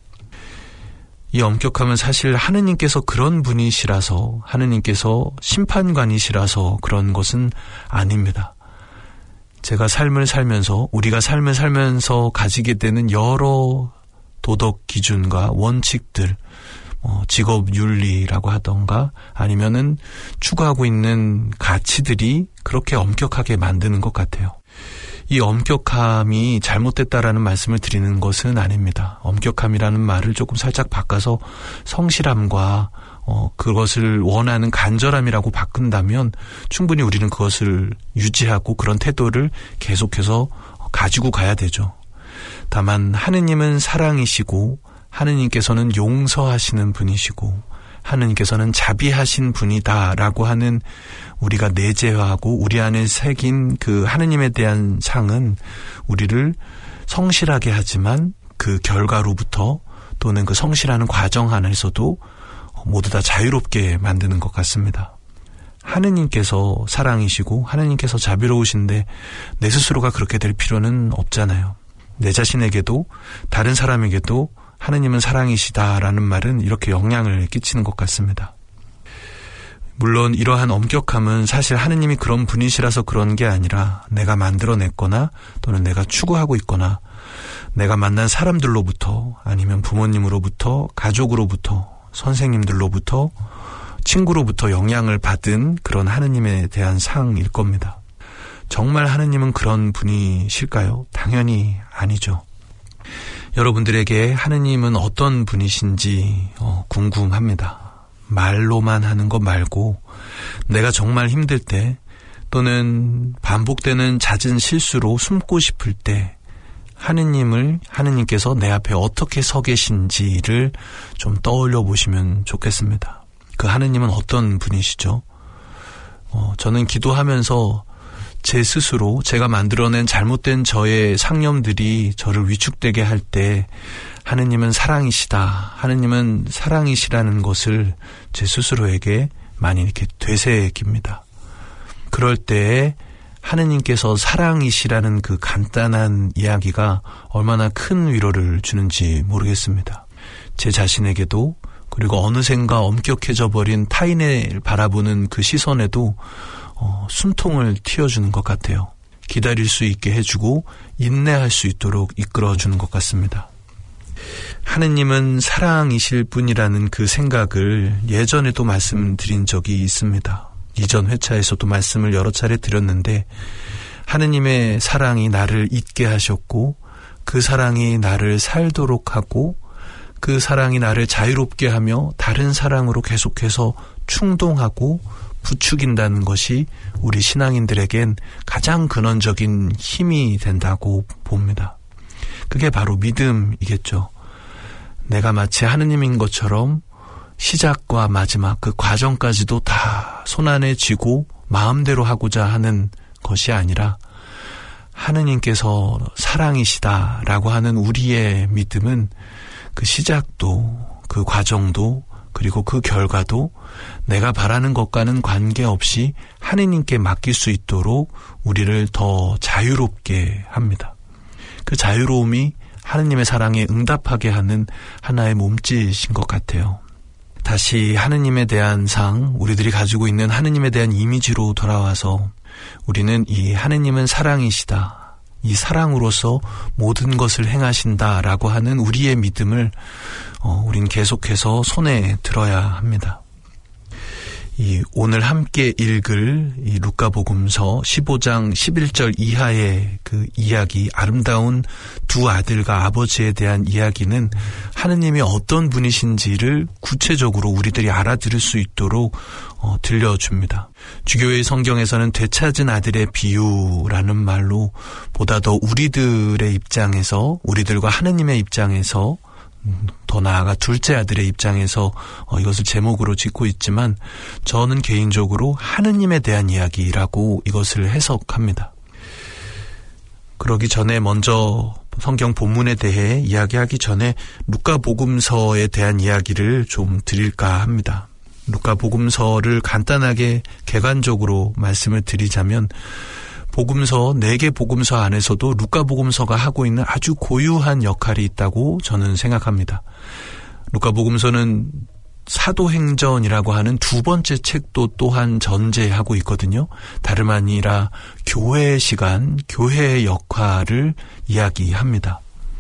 이 엄격함은 사실 하느님께서 그런 분이시라서, 하느님께서 심판관이시라서 그런 것은 아닙니다. 제가 삶을 살면서, 우리가 삶을 살면서 가지게 되는 여러 도덕 기준과 원칙들, 직업 윤리라고 하던가 아니면은 추구하고 있는 가치들이 그렇게 엄격하게 만드는 것 같아요. 이 엄격함이 잘못됐다라는 말씀을 드리는 것은 아닙니다. 엄격함이라는 말을 조금 살짝 바꿔서 성실함과 그것을 원하는 간절함이라고 바꾼다면 충분히 우리는 그것을 유지하고 그런 태도를 계속해서 가지고 가야 되죠. 다만 하느님은 사랑이시고 하느님께서는 용서하시는 분이시고 하느님께서는 자비하신 분이다라고 하는 우리가 내재화하고 우리 안에 새긴 그 하느님에 대한 상은 우리를 성실하게 하지만 그 결과로부터 또는 그 성실하는 과정 안에서도 모두 다 자유롭게 만드는 것 같습니다. 하느님께서 사랑이시고 하느님께서 자비로우신데 내 스스로가 그렇게 될 필요는 없잖아요. 내 자신에게도 다른 사람에게도 하느님은 사랑이시다라는 말은 이렇게 영향을 끼치는 것 같습니다. 물론 이러한 엄격함은 사실 하느님이 그런 분이시라서 그런 게 아니라 내가 만들어냈거나 또는 내가 추구하고 있거나 내가 만난 사람들로부터 아니면 부모님으로부터 가족으로부터 선생님들로부터 친구로부터 영향을 받은 그런 하느님에 대한 상일 겁니다. 정말 하느님은 그런 분이실까요? 당연히 아니죠. 여러분들에게 하느님은 어떤 분이신지 궁금합니다. 말로만 하는 것 말고 내가 정말 힘들 때 또는 반복되는 잦은 실수로 숨고 싶을 때 하느님께서 내 앞에 어떻게 서 계신지를 좀 떠올려 보시면 좋겠습니다. 그 하느님은 어떤 분이시죠? 저는 기도하면서 제 스스로 제가 만들어낸 잘못된 저의 상념들이 저를 위축되게 할 때 하느님은 사랑이시다, 하느님은 사랑이시라는 것을 제 스스로에게 많이 이렇게 되새깁니다. 그럴 때에 하느님께서 사랑이시라는 그 간단한 이야기가 얼마나 큰 위로를 주는지 모르겠습니다. 제 자신에게도, 그리고 어느샌가 엄격해져 버린 타인을 바라보는 그 시선에도 숨통을 틔워주는 것 같아요. 기다릴 수 있게 해주고 인내할 수 있도록 이끌어주는 것 같습니다. 하느님은 사랑이실 뿐이라는 그 생각을 예전에도 말씀드린 적이 있습니다. 이전 회차에서도 말씀을 여러 차례 드렸는데, 하느님의 사랑이 나를 잊게 하셨고, 그 사랑이 나를 살도록 하고, 그 사랑이 나를 자유롭게 하며 다른 사랑으로 계속해서 충동하고 부추긴다는 것이 우리 신앙인들에겐 가장 근원적인 힘이 된다고 봅니다. 그게 바로 믿음이겠죠. 내가 마치 하느님인 것처럼 시작과 마지막 그 과정까지도 다 손안에 쥐고 마음대로 하고자 하는 것이 아니라 하느님께서 사랑이시다라고 하는 우리의 믿음은 그 시작도, 그 과정도, 그리고 그 결과도 내가 바라는 것과는 관계없이 하느님께 맡길 수 있도록 우리를 더 자유롭게 합니다. 그 자유로움이 하느님의 사랑에 응답하게 하는 하나의 몸짓인 것 같아요. 다시 하느님에 대한 우리들이 가지고 있는 하느님에 대한 이미지로 돌아와서 우리는 이 하느님은 사랑이시다, 이 사랑으로서 모든 것을 행하신다라고 하는 우리의 믿음을 우린 계속해서 손에 들어야 합니다. 오늘 함께 읽을 이 루카복음서 15장 11절 이하의 그 이야기, 아름다운 두 아들과 아버지에 대한 이야기는 하느님이 어떤 분이신지를 구체적으로 우리들이 알아들을 수 있도록 들려줍니다. 주교의 성경에서는 되찾은 아들의 비유라는 말로 보다 더 우리들의 입장에서, 우리들과 하느님의 입장에서, 더 나아가 둘째 아들의 입장에서 이것을 제목으로 짓고 있지만, 저는 개인적으로 하느님에 대한 이야기라고 이것을 해석합니다. 그러기 전에 먼저 성경 본문에 대해 이야기하기 전에 루카복음서에 대한 이야기를 좀 드릴까 합니다. 루카복음서를 간단하게 객관적으로 말씀을 드리자면, 복음서, 4개 복음서 안에서도 루카복음서가 하고 있는 아주 고유한 역할이 있다고 저는 생각합니다. 루카복음서는 사도행전이라고 하는 두 번째 책도 또한 전제하고 있거든요. 다름 아니라 교회의 시간, 교회의 역할을 이야기합니다.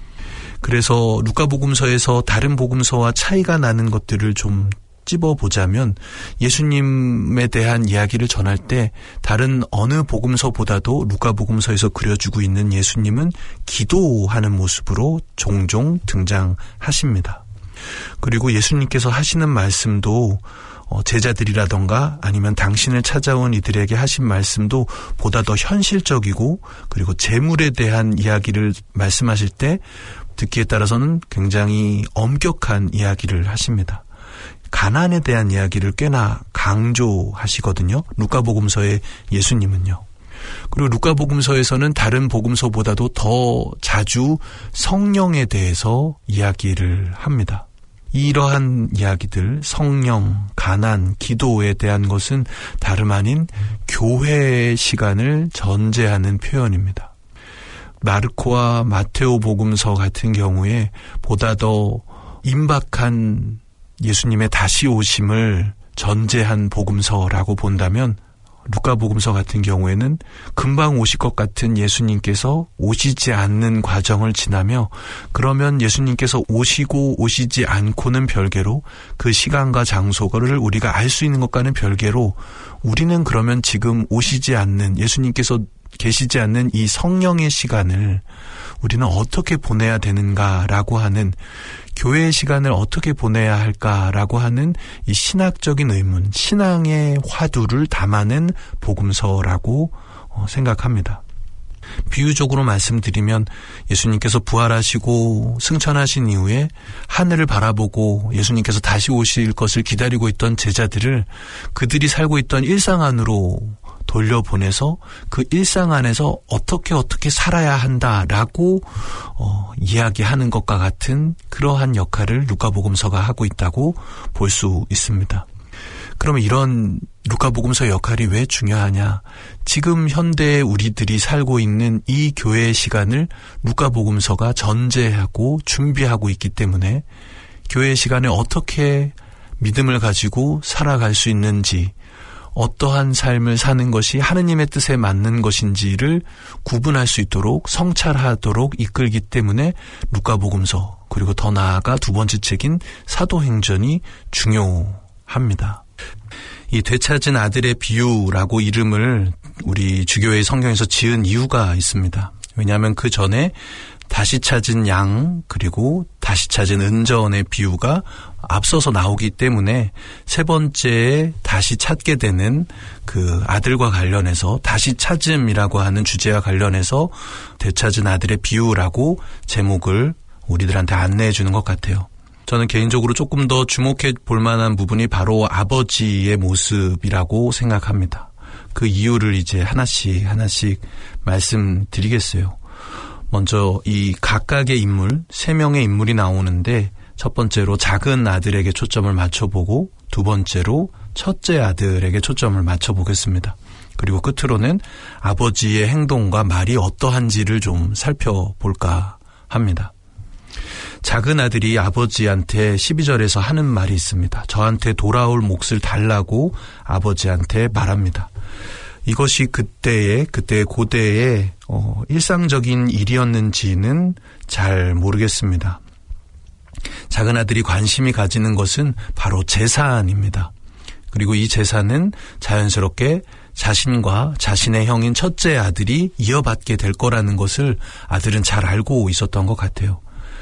그래서 루카복음서에서 다른 복음서와 차이가 나는 것들을 좀 찝어보자면, 예수님에 대한 이야기를 전할 때 다른 어느 복음서보다도 루카복음서에서 그려주고 있는 예수님은 기도하는 모습으로 종종 등장하십니다. 그리고 예수님께서 하시는 말씀도 제자들이라던가 아니면 당신을 찾아온 이들에게 하신 말씀도 보다 더 현실적이고, 그리고 재물에 대한 이야기를 말씀하실 때 듣기에 따라서는 굉장히 엄격한 이야기를 하십니다. 가난에 대한 이야기를 꽤나 강조하시거든요. 루카복음서의 예수님은요. 그리고 루카복음서에서는 다른 복음서보다도 더 자주 성령에 대해서 이야기를 합니다. 이러한 이야기들, 성령, 가난, 기도에 대한 것은 다름 아닌 교회의 시간을 전제하는 표현입니다. 마르코와 마테오 복음서 같은 경우에 보다 더 임박한 예수님의 다시 오심을 전제한 복음서라고 본다면, 루카복음서 같은 경우에는 금방 오실 것 같은 예수님께서 오시지 않는 과정을 지나며, 그러면 예수님께서 오시고 오시지 않고는 별개로 그 시간과 장소를 우리가 알 수 있는 것과는 별개로 우리는 그러면 지금 오시지 않는, 예수님께서 계시지 않는 이 성령의 시간을 우리는 어떻게 보내야 되는가라고 하는, 교회의 시간을 어떻게 보내야 할까라고 하는 이 신학적인 의문, 신앙의 화두를 담아낸 복음서라고 생각합니다. 비유적으로 말씀드리면 예수님께서 부활하시고 승천하신 이후에 하늘을 바라보고 예수님께서 다시 오실 것을 기다리고 있던 제자들을 그들이 살고 있던 일상 안으로 돌려보내서 그 일상 안에서 어떻게 살아야 한다라고 이야기하는 것과 같은 그러한 역할을 누가복음서가 하고 있다고 볼 수 있습니다. 그러면 이런 누가복음서 역할이 왜 중요하냐? 지금 현대에 우리들이 살고 있는 이 교회의 시간을 누가복음서가 전제하고 준비하고 있기 때문에 교회의 시간에 어떻게 믿음을 가지고 살아갈 수 있는지, 어떠한 삶을 사는 것이 하느님의 뜻에 맞는 것인지를 구분할 수 있도록 성찰하도록 이끌기 때문에 누가복음서, 그리고 더 나아가 두 번째 책인 사도행전이 중요합니다. 이 되찾은 아들의 비유라고 이름을 우리 주교회 성경에서 지은 이유가 있습니다. 왜냐하면 그 전에 다시 찾은 양 그리고 다시 찾은 은전의 비유가 앞서서 나오기 때문에 세 번째에 다시 찾게 되는 그 아들과 관련해서 다시 찾음이라고 하는 주제와 관련해서 되찾은 아들의 비유라고 제목을 우리들한테 안내해 주는 것 같아요. 저는 개인적으로 조금 더 주목해 볼 만한 부분이 바로 아버지의 모습이라고 생각합니다. 그 이유를 이제 하나씩 말씀드리겠어요. 먼저 이 각각의 인물, 3명의 인물이 나오는데 첫 번째로 작은 아들에게 초점을 맞춰보고 두 번째로 첫째 아들에게 초점을 맞춰보겠습니다. 그리고 끝으로는 아버지의 행동과 말이 어떠한지를 좀 살펴볼까 합니다. 작은 아들이 아버지한테 12절에서 하는 말이 있습니다. 저한테 돌아올 몫을 달라고 아버지한테 말합니다. 이것이 그때의 고대의 일상적인 일이었는지는 잘 모르겠습니다. 작은 아들이 관심이 가지는 것은 바로 재산입니다. 그리고 이 재산은 자연스럽게 자신과 자신의 형인 첫째 아들이 이어받게 될 거라는 것을 아들은 잘 알고 있었던 것 같아요.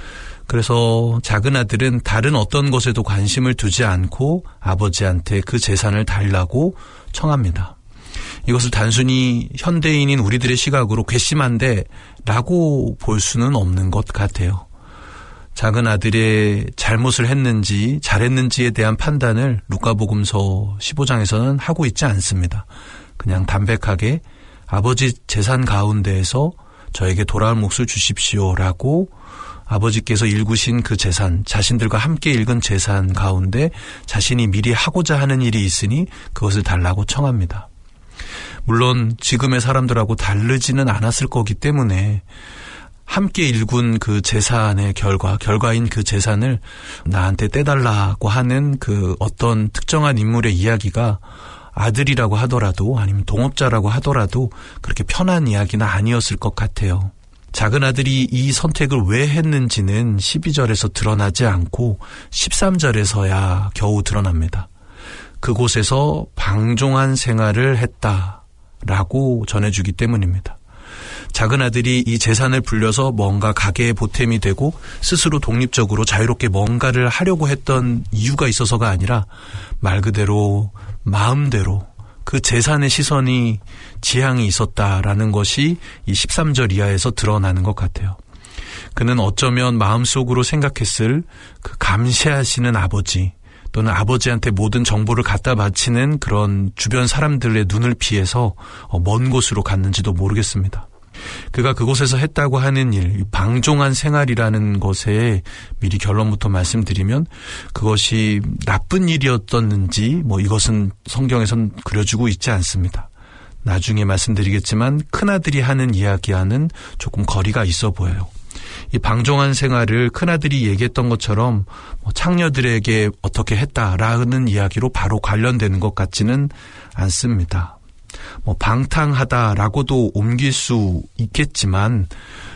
그래서 작은 아들은 다른 어떤 것에도 관심을 두지 않고 아버지한테 그 재산을 달라고 청합니다. 이것을 단순히 현대인인 우리들의 시각으로 괘씸한데 라고 볼 수는 없는 것 같아요. 작은 아들의 잘못을 했는지 잘했는지에 대한 판단을 누가복음서 15장에서는 하고 있지 않습니다. 그냥 담백하게 아버지 재산 가운데에서 저에게 돌아올 몫을 주십시오라고 아버지께서 일구신 그 재산, 자신들과 함께 읽은 재산 가운데 자신이 미리 하고자 하는 일이 있으니 그것을 달라고 청합니다. 물론 지금의 사람들하고 다르지는 않았을 거기 때문에 함께 일군 그 재산의 결과인 그 재산을 나한테 떼달라고 하는 그 어떤 특정한 인물의 이야기가 아들이라고 하더라도 아니면 동업자라고 하더라도 그렇게 편한 이야기는 아니었을 것 같아요. 작은 아들이 이 선택을 왜 했는지는 12절에서 드러나지 않고 13절에서야 겨우 드러납니다. 그곳에서 방종한 생활을 했다라고 전해주기 때문입니다. 작은 아들이 이 재산을 불려서 뭔가 가게의 보탬이 되고 스스로 독립적으로 자유롭게 뭔가를 하려고 했던 이유가 있어서가 아니라 말 그대로 마음대로 그 재산의 시선이 지향이 있었다라는 것이 이 13절 이하에서 드러나는 것 같아요. 그는 어쩌면 마음속으로 생각했을 그 감시하시는 아버지 또는 아버지한테 모든 정보를 갖다 바치는 그런 주변 사람들의 눈을 피해서 먼 곳으로 갔는지도 모르겠습니다. 그가 그곳에서 했다고 하는 일, 방종한 생활이라는 것에 미리 결론부터 말씀드리면 그것이 나쁜 일이었었는지 이것은 성경에선 그려주고 있지 않습니다. 나중에 말씀드리겠지만 큰아들이 하는 이야기와는 조금 거리가 있어 보여요. 이 방종한 생활을 큰아들이 얘기했던 것처럼 창녀들에게 어떻게 했다라는 이야기로 바로 관련되는 것 같지는 않습니다. 방탕하다라고도 옮길 수 있겠지만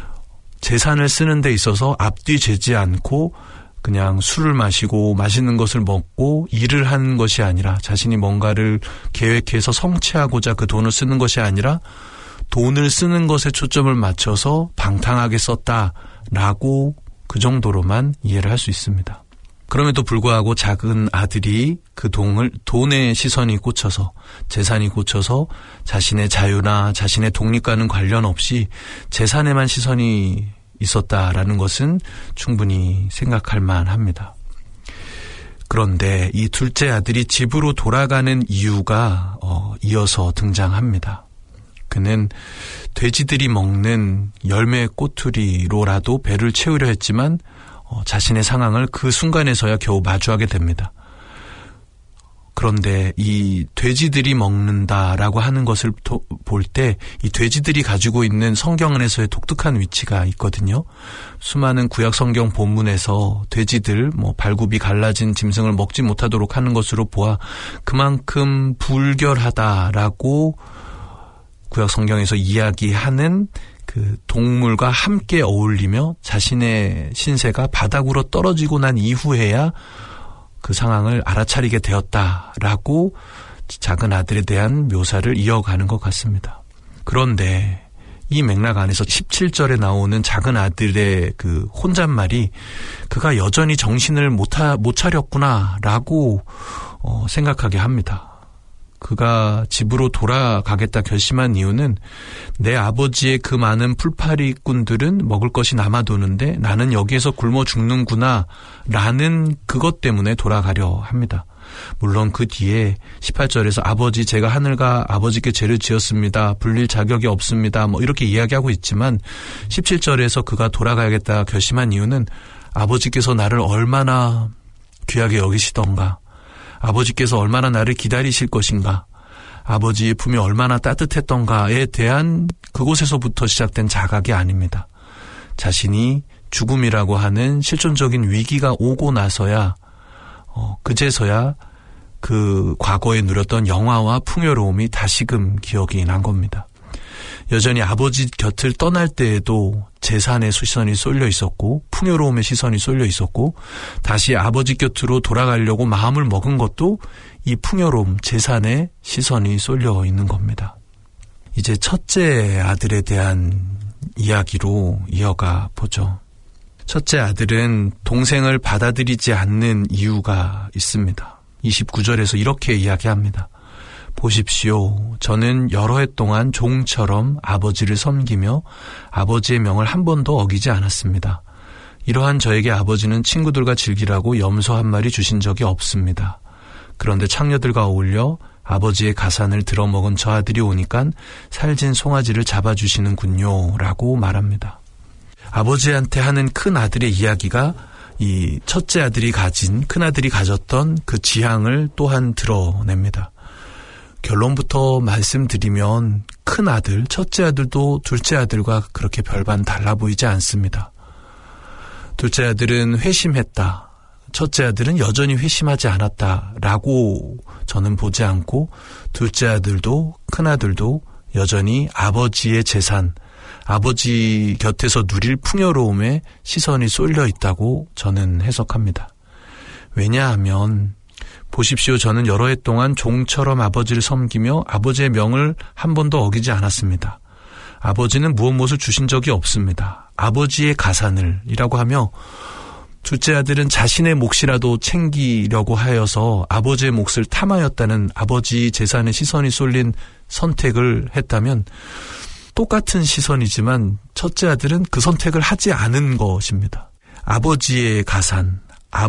재산을 쓰는 데 있어서 앞뒤 재지 않고 그냥 술을 마시고 맛있는 것을 먹고 일을 하는 것이 아니라 자신이 뭔가를 계획해서 성취하고자 그 돈을 쓰는 것이 아니라 돈을 쓰는 것에 초점을 맞춰서 방탕하게 썼다라고 그 정도로만 이해를 할 수 있습니다. 그럼에도 불구하고 작은 아들이 그 돈에 시선이 꽂혀서, 재산이 꽂혀서 자신의 자유나 자신의 독립과는 관련 없이 재산에만 시선이 있었다라는 것은 충분히 생각할 만합니다. 그런데 이 둘째 아들이 집으로 돌아가는 이유가 이어서 등장합니다. 그는 돼지들이 먹는 열매 꼬투리로라도 배를 채우려 했지만 자신의 상황을 그 순간에서야 겨우 마주하게 됩니다. 그런데 이 돼지들이 먹는다라고 하는 것을 볼 때 이 돼지들이 가지고 있는 성경 안에서의 독특한 위치가 있거든요. 수많은 구약 성경 본문에서 돼지들, 발굽이 갈라진 짐승을 먹지 못하도록 하는 것으로 보아 그만큼 불결하다라고 구약 성경에서 이야기하는 그 동물과 함께 어울리며 자신의 신세가 바닥으로 떨어지고 난 이후에야 그 상황을 알아차리게 되었다라고 작은 아들에 대한 묘사를 이어가는 것 같습니다. 그런데 이 맥락 안에서 17절에 나오는 작은 아들의 그 혼잣말이 그가 여전히 정신을 못 차렸구나라고 생각하게 합니다. 그가 집으로 돌아가겠다 결심한 이유는 내 아버지의 그 많은 풀파리꾼들은 먹을 것이 남아도는데 나는 여기에서 굶어 죽는구나 라는 그것 때문에 돌아가려 합니다. 물론 그 뒤에 18절에서 아버지 제가 하늘과 아버지께 죄를 지었습니다. 불릴 자격이 없습니다. 이렇게 이야기하고 있지만 17절에서 그가 돌아가야겠다 결심한 이유는 아버지께서 나를 얼마나 귀하게 여기시던가, 아버지께서 얼마나 나를 기다리실 것인가, 아버지의 품이 얼마나 따뜻했던가에 대한 그곳에서부터 시작된 자각이 아닙니다. 자신이 죽음이라고 하는 실존적인 위기가 오고 나서야 그제서야 그 과거에 누렸던 영화와 풍요로움이 다시금 기억이 난 겁니다. 여전히 아버지 곁을 떠날 때에도 재산의 시선이 쏠려 있었고 풍요로움의 시선이 쏠려 있었고 다시 아버지 곁으로 돌아가려고 마음을 먹은 것도 이 풍요로움, 재산의 시선이 쏠려 있는 겁니다. 이제 첫째 아들에 대한 이야기로 이어가 보죠. 첫째 아들은 동생을 받아들이지 않는 이유가 있습니다. 29절에서 이렇게 이야기합니다. 보십시오. 저는 여러 해 동안 종처럼 아버지를 섬기며 아버지의 명을 한 번도 어기지 않았습니다. 이러한 저에게 아버지는 친구들과 즐기라고 염소 한 마리 주신 적이 없습니다. 그런데 창녀들과 어울려 아버지의 가산을 들어먹은 저 아들이 오니까 살진 송아지를 잡아주시는군요 라고 말합니다. 아버지한테 하는 큰 아들의 이야기가 이 첫째 아들이 가진, 큰 아들이 가졌던 그 지향을 또한 드러냅니다. 결론부터 말씀드리면 큰 아들, 첫째 아들도 둘째 아들과 그렇게 별반 달라 보이지 않습니다. 둘째 아들은 회심했다. 첫째 아들은 여전히 회심하지 않았다라고 저는 보지 않고 둘째 아들도 큰 아들도 여전히 아버지의 재산, 아버지 곁에서 누릴 풍요로움에 시선이 쏠려 있다고 저는 해석합니다. 왜냐하면 보십시오. 저는 여러 해 동안 종처럼 아버지를 섬기며 아버지의 명을 한 번도 어기지 않았습니다. 아버지는 무엇을 주신 적이 없습니다. 아버지의 가산을이라고 하며 둘째 아들은 자신의 몫이라도 챙기려고 하여서 아버지의 몫을 탐하였다는 아버지 재산의 시선이 쏠린 선택을 했다면 똑같은 시선이지만 첫째 아들은 그 선택을 하지 않은 것입니다. 아버지의 가산,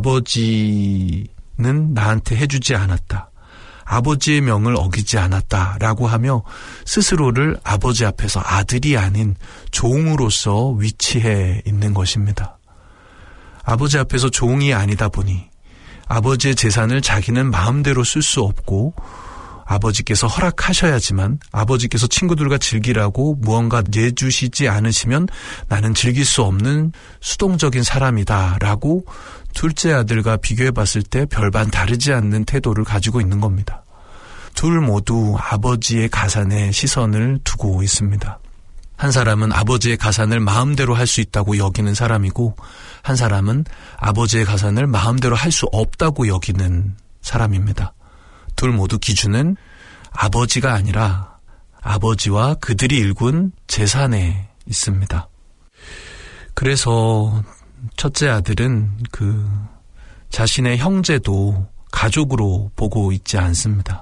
아버지는 나한테 해주지 않았다. 아버지의 명을 어기지 않았다라고 하며 스스로를 아버지 앞에서 아들이 아닌 종으로서 위치해 있는 것입니다. 아버지 앞에서 종이 아니다 보니 아버지의 재산을 자기는 마음대로 쓸 수 없고 아버지께서 허락하셔야지만 아버지께서 친구들과 즐기라고 무언가 내주시지 않으시면 나는 즐길 수 없는 수동적인 사람이다라고 둘째 아들과 비교해 봤을 때 별반 다르지 않는 태도를 가지고 있는 겁니다. 둘 모두 아버지의 가산에 시선을 두고 있습니다. 한 사람은 아버지의 가산을 마음대로 할 수 있다고 여기는 사람이고 한 사람은 아버지의 가산을 마음대로 할 수 없다고 여기는 사람입니다. 둘 모두 기준은 아버지가 아니라 아버지와 그들이 일군 재산에 있습니다. 그래서 첫째 아들은 그 자신의 형제도 가족으로 보고 있지 않습니다.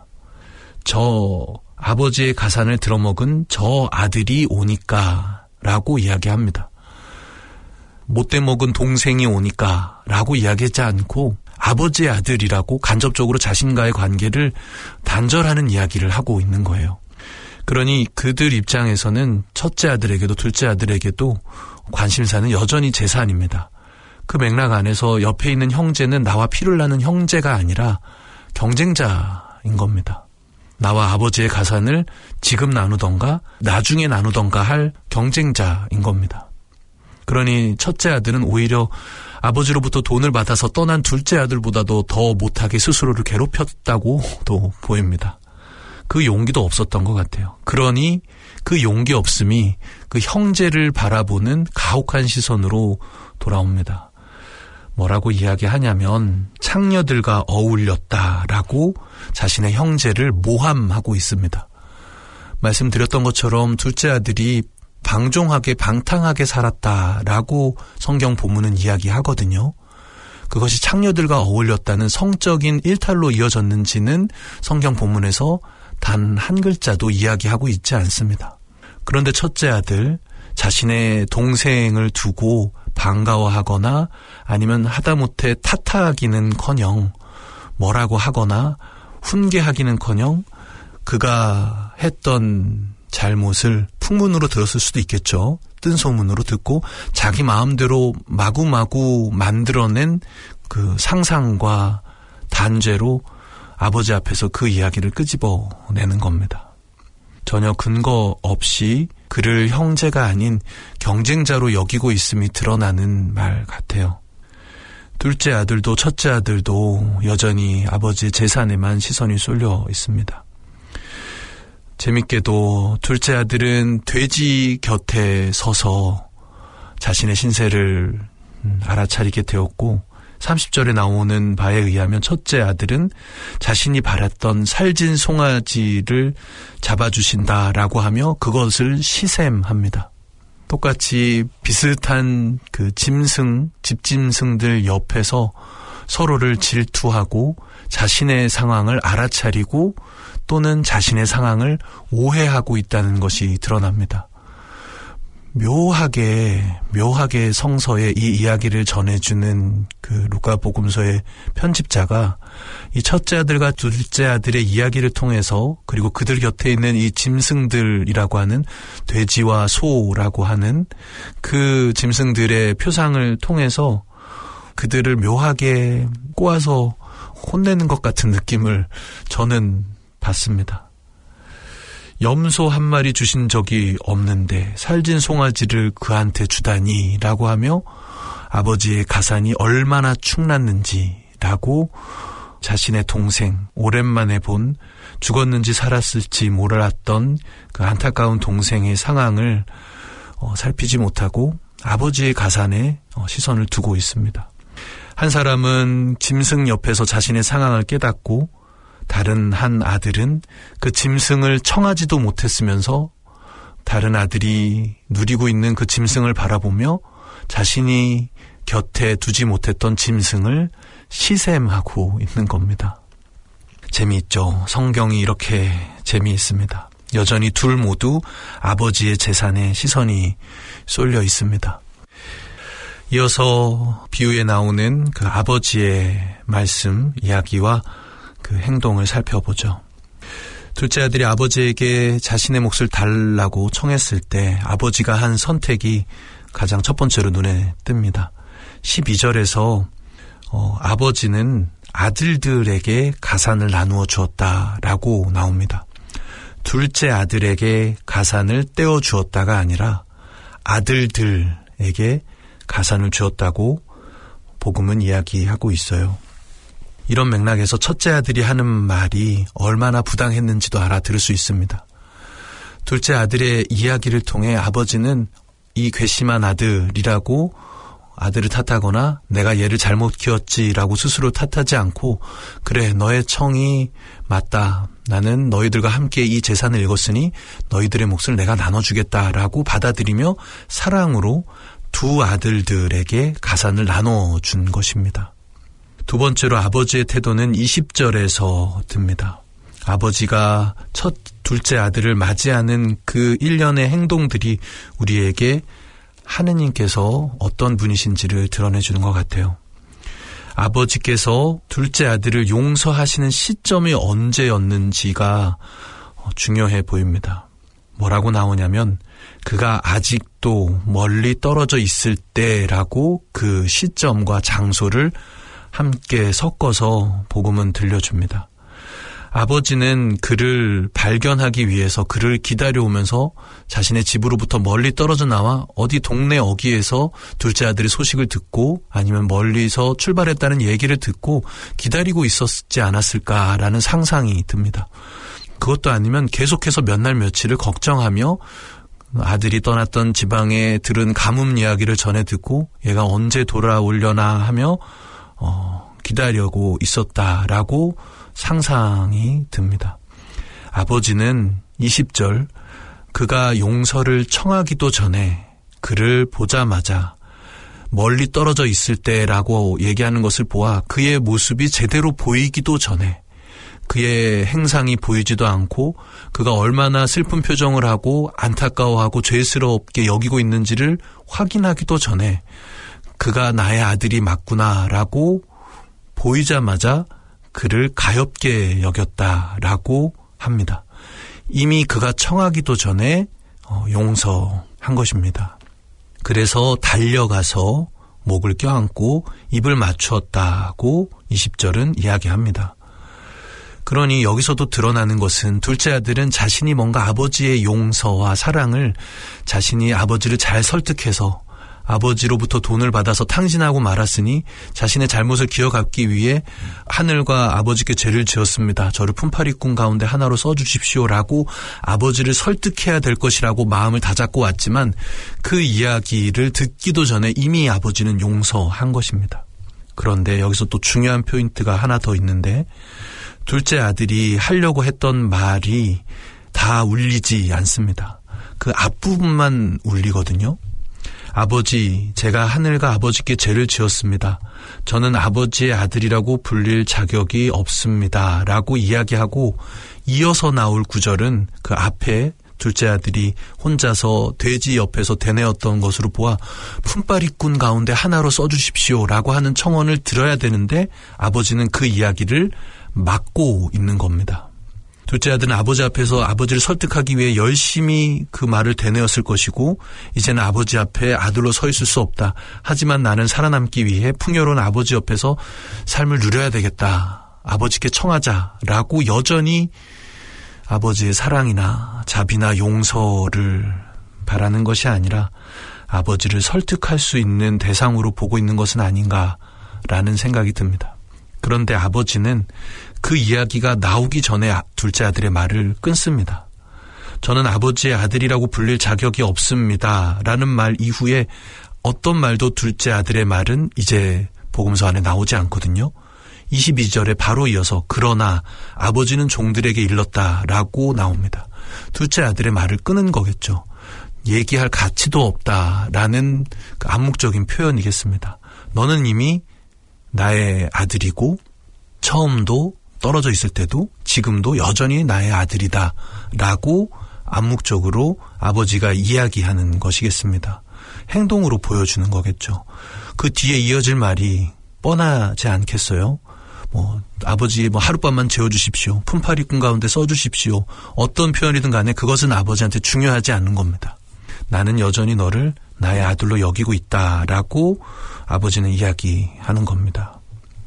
저 아버지의 가산을 들어먹은 저 아들이 오니까 라고 이야기합니다. 못돼 먹은 동생이 오니까 라고 이야기하지 않고 아버지의 아들이라고 간접적으로 자신과의 관계를 단절하는 이야기를 하고 있는 거예요. 그러니 그들 입장에서는 첫째 아들에게도 둘째 아들에게도 관심사는 여전히 재산입니다. 그 맥락 안에서 옆에 있는 형제는 나와 피를 나는 형제가 아니라 경쟁자인 겁니다. 나와 아버지의 가산을 지금 나누던가 나중에 나누던가 할 경쟁자인 겁니다. 그러니 첫째 아들은 오히려 아버지로부터 돈을 받아서 떠난 둘째 아들보다도 더 못하게 스스로를 괴롭혔다고도 보입니다. 그 용기도 없었던 것 같아요. 그러니 그 용기 없음이 그 형제를 바라보는 가혹한 시선으로 돌아옵니다. 뭐라고 이야기하냐면 창녀들과 어울렸다라고 자신의 형제를 모함하고 있습니다. 말씀드렸던 것처럼 둘째 아들이 방종하게 방탕하게 살았다라고 성경 본문은 이야기하거든요. 그것이 창녀들과 어울렸다는 성적인 일탈로 이어졌는지는 성경 본문에서 단 한 글자도 이야기하고 있지 않습니다. 그런데 첫째 아들, 자신의 동생을 두고 반가워하거나 아니면 하다못해 탓하기는커녕 뭐라고 하거나 훈계하기는커녕 그가 했던 잘못을 풍문으로 들었을 수도 있겠죠. 뜬 소문으로 듣고 자기 마음대로 마구마구 만들어낸 그 상상과 단죄로 아버지 앞에서 그 이야기를 끄집어내는 겁니다. 전혀 근거 없이 그를 형제가 아닌 경쟁자로 여기고 있음이 드러나는 말 같아요. 둘째 아들도 첫째 아들도 여전히 아버지의 재산에만 시선이 쏠려 있습니다. 재밌게도 둘째 아들은 돼지 곁에 서서 자신의 신세를 알아차리게 되었고 30절에 나오는 바에 의하면 첫째 아들은 자신이 바랐던 살진 송아지를 잡아주신다라고 하며 그것을 시샘합니다. 똑같이 비슷한 그 집짐승들 옆에서 서로를 질투하고 자신의 상황을 알아차리고 또는 자신의 상황을 오해하고 있다는 것이 드러납니다. 묘하게 성서에 이 이야기를 전해주는 그 루카복음서의 편집자가 이 첫째 아들과 둘째 아들의 이야기를 통해서 그리고 그들 곁에 있는 이 짐승들이라고 하는 돼지와 소라고 하는 그 짐승들의 표상을 통해서 그들을 묘하게 꼬아서 혼내는 것 같은 느낌을 저는 받습니다. 염소 한 마리 주신 적이 없는데 살진 송아지를 그한테 주다니 라고 하며 아버지의 가산이 얼마나 축났는지라고 자신의 동생, 오랜만에 본 죽었는지 살았을지 몰랐던 그 안타까운 동생의 상황을 살피지 못하고 아버지의 가산에 시선을 두고 있습니다. 한 사람은 짐승 옆에서 자신의 상황을 깨닫고 다른 한 아들은 그 짐승을 청하지도 못했으면서 다른 아들이 누리고 있는 그 짐승을 바라보며 자신이 곁에 두지 못했던 짐승을 시샘하고 있는 겁니다. 재미있죠. 성경이 이렇게 재미있습니다. 여전히 둘 모두 아버지의 재산에 시선이 쏠려 있습니다. 이어서 비유에 나오는 그 아버지의 말씀, 이야기와 그 행동을 살펴보죠. 둘째 아들이 아버지에게 자신의 몫을 달라고 청했을 때 아버지가 한 선택이 가장 첫 번째로 눈에 띕니다. 12절에서 아버지는 아들들에게 가산을 나누어 주었다라고 나옵니다. 둘째 아들에게 가산을 떼어 주었다가 아니라 아들들에게 가산을 주었다고 복음은 이야기하고 있어요. 이런 맥락에서 첫째 아들이 하는 말이 얼마나 부당했는지도 알아들을 수 있습니다. 둘째 아들의 이야기를 통해 아버지는 이 괘씸한 아들이라고 아들을 탓하거나 내가 얘를 잘못 키웠지라고 스스로 탓하지 않고 그래 너의 청이 맞다. 나는 너희들과 함께 이 재산을 읽었으니 너희들의 몫을 내가 나눠주겠다라고 받아들이며 사랑으로 두 아들들에게 가산을 나눠준 것입니다. 두 번째로 아버지의 태도는 20절에서 듭니다. 아버지가 둘째 아들을 맞이하는 그 일련의 행동들이 우리에게 하느님께서 어떤 분이신지를 드러내주는 것 같아요. 아버지께서 둘째 아들을 용서하시는 시점이 언제였는지가 중요해 보입니다. 뭐라고 나오냐면 그가 아직도 멀리 떨어져 있을 때라고 그 시점과 장소를 함께 섞어서 복음은 들려줍니다. 아버지는 그를 발견하기 위해서 그를 기다려오면서 자신의 집으로부터 멀리 떨어져 나와 어디 동네 어귀에서 둘째 아들의 소식을 듣고 아니면 멀리서 출발했다는 얘기를 듣고 기다리고 있었지 않았을까라는 상상이 듭니다. 그것도 아니면 계속해서 몇 날 며칠을 걱정하며 아들이 떠났던 지방에 들은 가뭄 이야기를 전해 듣고 얘가 언제 돌아오려나 하며 기다려고 있었다라고 상상이 듭니다. 아버지는 20절 그가 용서를 청하기도 전에 그를 보자마자 멀리 떨어져 있을 때라고 얘기하는 것을 보아 그의 모습이 제대로 보이기도 전에 그의 행상이 보이지도 않고 그가 얼마나 슬픈 표정을 하고 안타까워하고 죄스럽게 여기고 있는지를 확인하기도 전에 그가 나의 아들이 맞구나라고 보이자마자 그를 가엾게 여겼다라고 합니다. 이미 그가 청하기도 전에 용서한 것입니다. 그래서 달려가서 목을 껴안고 입을 맞추었다고 20절은 이야기합니다. 그러니 여기서도 드러나는 것은 둘째 아들은 자신이 뭔가 아버지의 용서와 사랑을 자신이 아버지를 잘 설득해서 아버지로부터 돈을 받아서 탕진하고 말았으니 자신의 잘못을 기억하기 위해 하늘과 아버지께 죄를 지었습니다. 저를 품팔이꾼 가운데 하나로 써주십시오라고 아버지를 설득해야 될 것이라고 마음을 다잡고 왔지만 그 이야기를 듣기도 전에 이미 아버지는 용서한 것입니다. 그런데 여기서 또 중요한 포인트가 하나 더 있는데 둘째 아들이 하려고 했던 말이 다 울리지 않습니다. 그 앞부분만 울리거든요. 아버지, 제가 하늘과 아버지께 죄를 지었습니다. 저는 아버지의 아들이라고 불릴 자격이 없습니다. 라고 이야기하고 이어서 나올 구절은 그 앞에 둘째 아들이 혼자서 돼지 옆에서 되뇌었던 것으로 보아 품바리꾼 가운데 하나로 써주십시오 라고 하는 청원을 들어야 되는데 아버지는 그 이야기를 막고 있는 겁니다. 둘째 아들은 아버지 앞에서 아버지를 설득하기 위해 열심히 그 말을 되뇌었을 것이고 이제는 아버지 앞에 아들로 서 있을 수 없다. 하지만 나는 살아남기 위해 풍요로운 아버지 옆에서 삶을 누려야 되겠다. 아버지께 청하자라고 여전히 아버지의 사랑이나 자비나 용서를 바라는 것이 아니라 아버지를 설득할 수 있는 대상으로 보고 있는 것은 아닌가라는 생각이 듭니다. 그런데 아버지는 그 이야기가 나오기 전에 둘째 아들의 말을 끊습니다. 저는 아버지의 아들이라고 불릴 자격이 없습니다. 라는 말 이후에 어떤 말도 둘째 아들의 말은 이제 복음서 안에 나오지 않거든요. 22절에 바로 이어서 그러나 아버지는 종들에게 일렀다라고 나옵니다. 둘째 아들의 말을 끊은 거겠죠. 얘기할 가치도 없다라는 그 암묵적인 표현이겠습니다. 너는 이미 나의 아들이고 처음도 떨어져 있을 때도 지금도 여전히 나의 아들이다 라고 암묵적으로 아버지가 이야기하는 것이겠습니다. 행동으로 보여주는 거겠죠. 그 뒤에 이어질 말이 뻔하지 않겠어요? 아버지 하룻밤만 재워주십시오. 품팔이꾼 가운데 써주십시오. 어떤 표현이든 간에 그것은 아버지한테 중요하지 않는 겁니다. 나는 여전히 너를 나의 아들로 여기고 있다라고 아버지는 이야기하는 겁니다.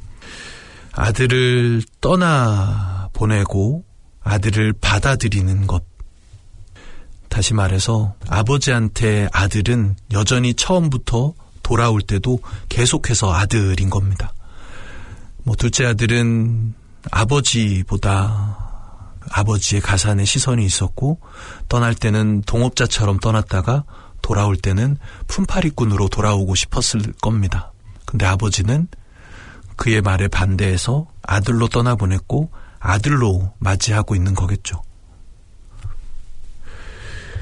아들을 떠나보내고 아들을 받아들이는 것. 다시 말해서 아버지한테 아들은 여전히 처음부터 돌아올 때도 계속해서 아들인 겁니다. 둘째 아들은 아버지보다 아버지의 가산에 시선이 있었고 떠날 때는 동업자처럼 떠났다가 돌아올 때는 품팔이꾼으로 돌아오고 싶었을 겁니다. 근데 아버지는 그의 말에 반대해서 아들로 떠나보냈고 아들로 맞이하고 있는 거겠죠.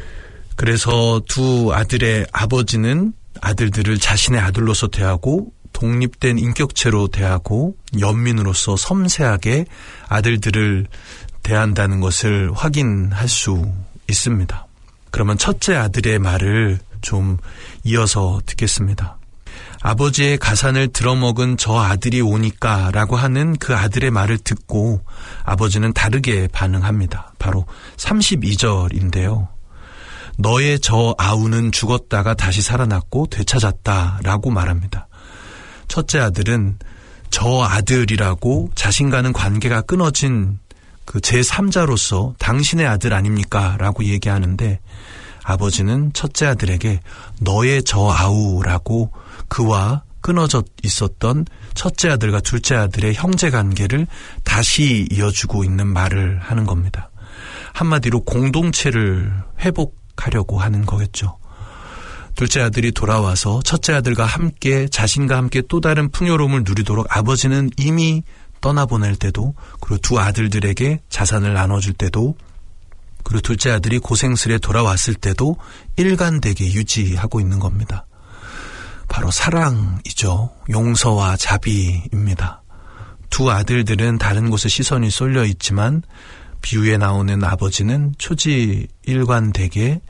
그래서 두 아들의 아버지는 아들들을 자신의 아들로서 대하고 독립된 인격체로 대하고 연민으로서 섬세하게 아들들을 대한다는 것을 확인할 수 있습니다. 그러면 첫째 아들의 말을 좀 이어서 듣겠습니다. 아버지의 가산을 들어먹은 저 아들이 오니까 라고 하는 그 아들의 말을 듣고 아버지는 다르게 반응합니다. 바로 32절인데요. 너의 저 아우는 죽었다가 다시 살아났고 되찾았다 라고 말합니다. 첫째 아들은 저 아들이라고 자신과는 관계가 끊어진 그 제3자로서 당신의 아들 아닙니까? 라고 얘기하는데 아버지는 첫째 아들에게 너의 저 아우라고 그와 끊어져 있었던 첫째 아들과 둘째 아들의 형제관계를 다시 이어주고 있는 말을 하는 겁니다. 한마디로 공동체를 회복하려고 하는 거겠죠. 둘째 아들이 돌아와서 첫째 아들과 함께 자신과 함께 또 다른 풍요로움을 누리도록 아버지는 이미 떠나보낼 때도, 그리고 두 아들들에게 자산을 나눠줄 때도, 그리고 둘째 아들이 고생스레 돌아왔을 때도 일관되게 유지하고 있는 겁니다. 바로 사랑이죠. 용서와 자비입니다. 두 아들들은 다른 곳에 시선이 쏠려 있지만 비유에 나오는 아버지는 초지일관되게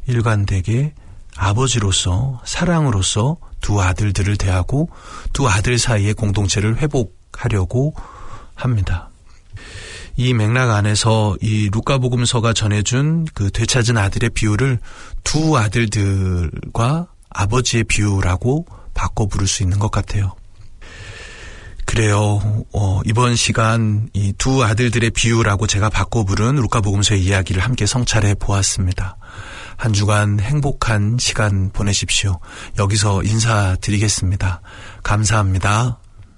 아버지로서 사랑으로서 두 아들들을 대하고 두 아들 사이의 공동체를 회복하려고 합니다. 이 맥락 안에서 이 루카복음서가 전해준 그 되찾은 아들의 비유를 두 아들들과 아버지의 비유라고 바꿔 부를 수 있는 것 같아요. 그래요. 이번 시간 이 두 아들들의 비유라고 제가 바꿔 부른 루카복음서의 이야기를 함께 성찰해 보았습니다. 한 주간 행복한 시간 보내십시오. 여기서 인사드리겠습니다. 감사합니다.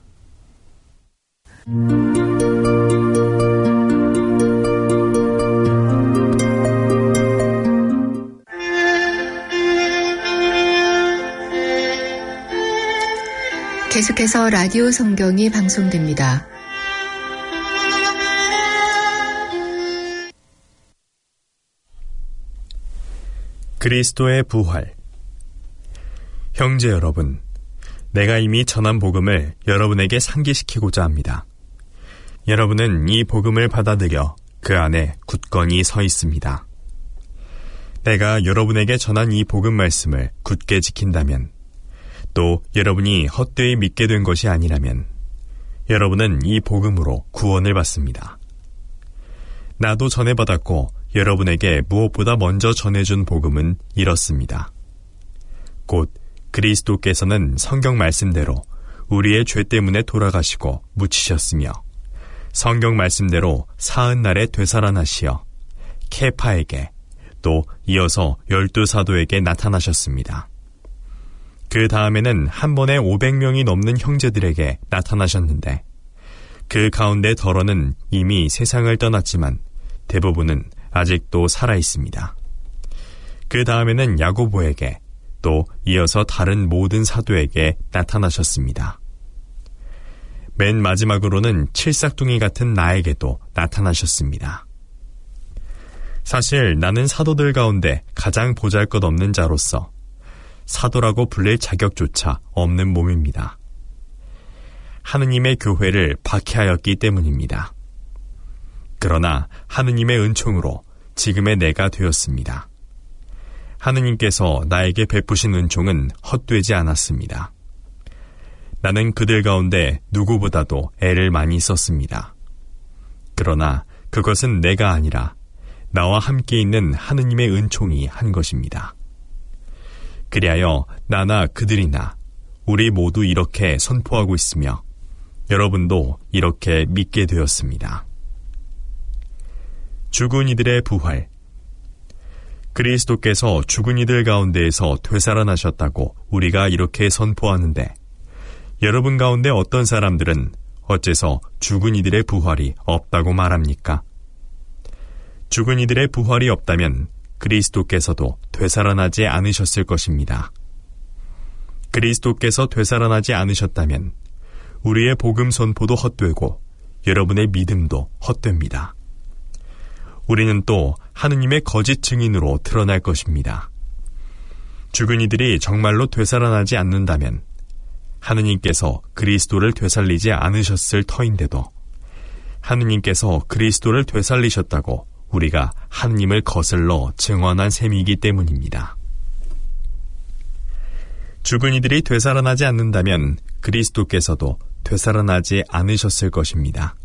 계속해서 라디오 성경이 방송됩니다. 그리스도의 부활. 형제 여러분, 내가 이미 전한 복음을 여러분에게 상기시키고자 합니다. 여러분은 이 복음을 받아들여 그 안에 굳건히 서 있습니다. 내가 여러분에게 전한 이 복음 말씀을 굳게 지킨다면, 또 여러분이 헛되이 믿게 된 것이 아니라면 여러분은 이 복음으로 구원을 받습니다. 나도 전해받았고 여러분에게 무엇보다 먼저 전해준 복음은 이렇습니다. 곧 그리스도께서는 성경 말씀대로 우리의 죄 때문에 돌아가시고 묻히셨으며 성경 말씀대로 사흘 날에 되살아나시어 케파에게 또 이어서 12사도에게 나타나셨습니다. 그 다음에는 한 번에 500명이 넘는 형제들에게 나타나셨는데 그 가운데 덜어는 이미 세상을 떠났지만 대부분은 아직도 살아있습니다. 그 다음에는 야고보에게 또 이어서 다른 모든 사도에게 나타나셨습니다. 맨 마지막으로는 칠삭둥이 같은 나에게도 나타나셨습니다. 사실 나는 사도들 가운데 가장 보잘것없는 자로서 사도라고 불릴 자격조차 없는 몸입니다. 하느님의 교회를 박해하였기 때문입니다. 그러나 하느님의 은총으로 지금의 내가 되었습니다. 하느님께서 나에게 베푸신 은총은 헛되지 않았습니다. 나는 그들 가운데 누구보다도 애를 많이 썼습니다. 그러나 그것은 내가 아니라 나와 함께 있는 하느님의 은총이 한 것입니다. 그리하여 나나 그들이나 우리 모두 이렇게 선포하고 있으며 여러분도 이렇게 믿게 되었습니다. 죽은 이들의 부활. 그리스도께서 죽은 이들 가운데에서 되살아나셨다고 우리가 이렇게 선포하는데 여러분 가운데 어떤 사람들은 어째서 죽은 이들의 부활이 없다고 말합니까? 죽은 이들의 부활이 없다면 그리스도께서도 되살아나지 않으셨을 것입니다. 그리스도께서 되살아나지 않으셨다면 우리의 복음 선포도 헛되고 여러분의 믿음도 헛됩니다. 우리는 또 하느님의 거짓 증인으로 드러날 것입니다. 죽은 이들이 정말로 되살아나지 않는다면 하느님께서 그리스도를 되살리지 않으셨을 터인데도 하느님께서 그리스도를 되살리셨다고 우리가 하느님을 거슬러 증언한 셈이기 때문입니다. 죽은 이들이 되살아나지 않는다면 그리스도께서도 되살아나지 않으셨을 것입니다.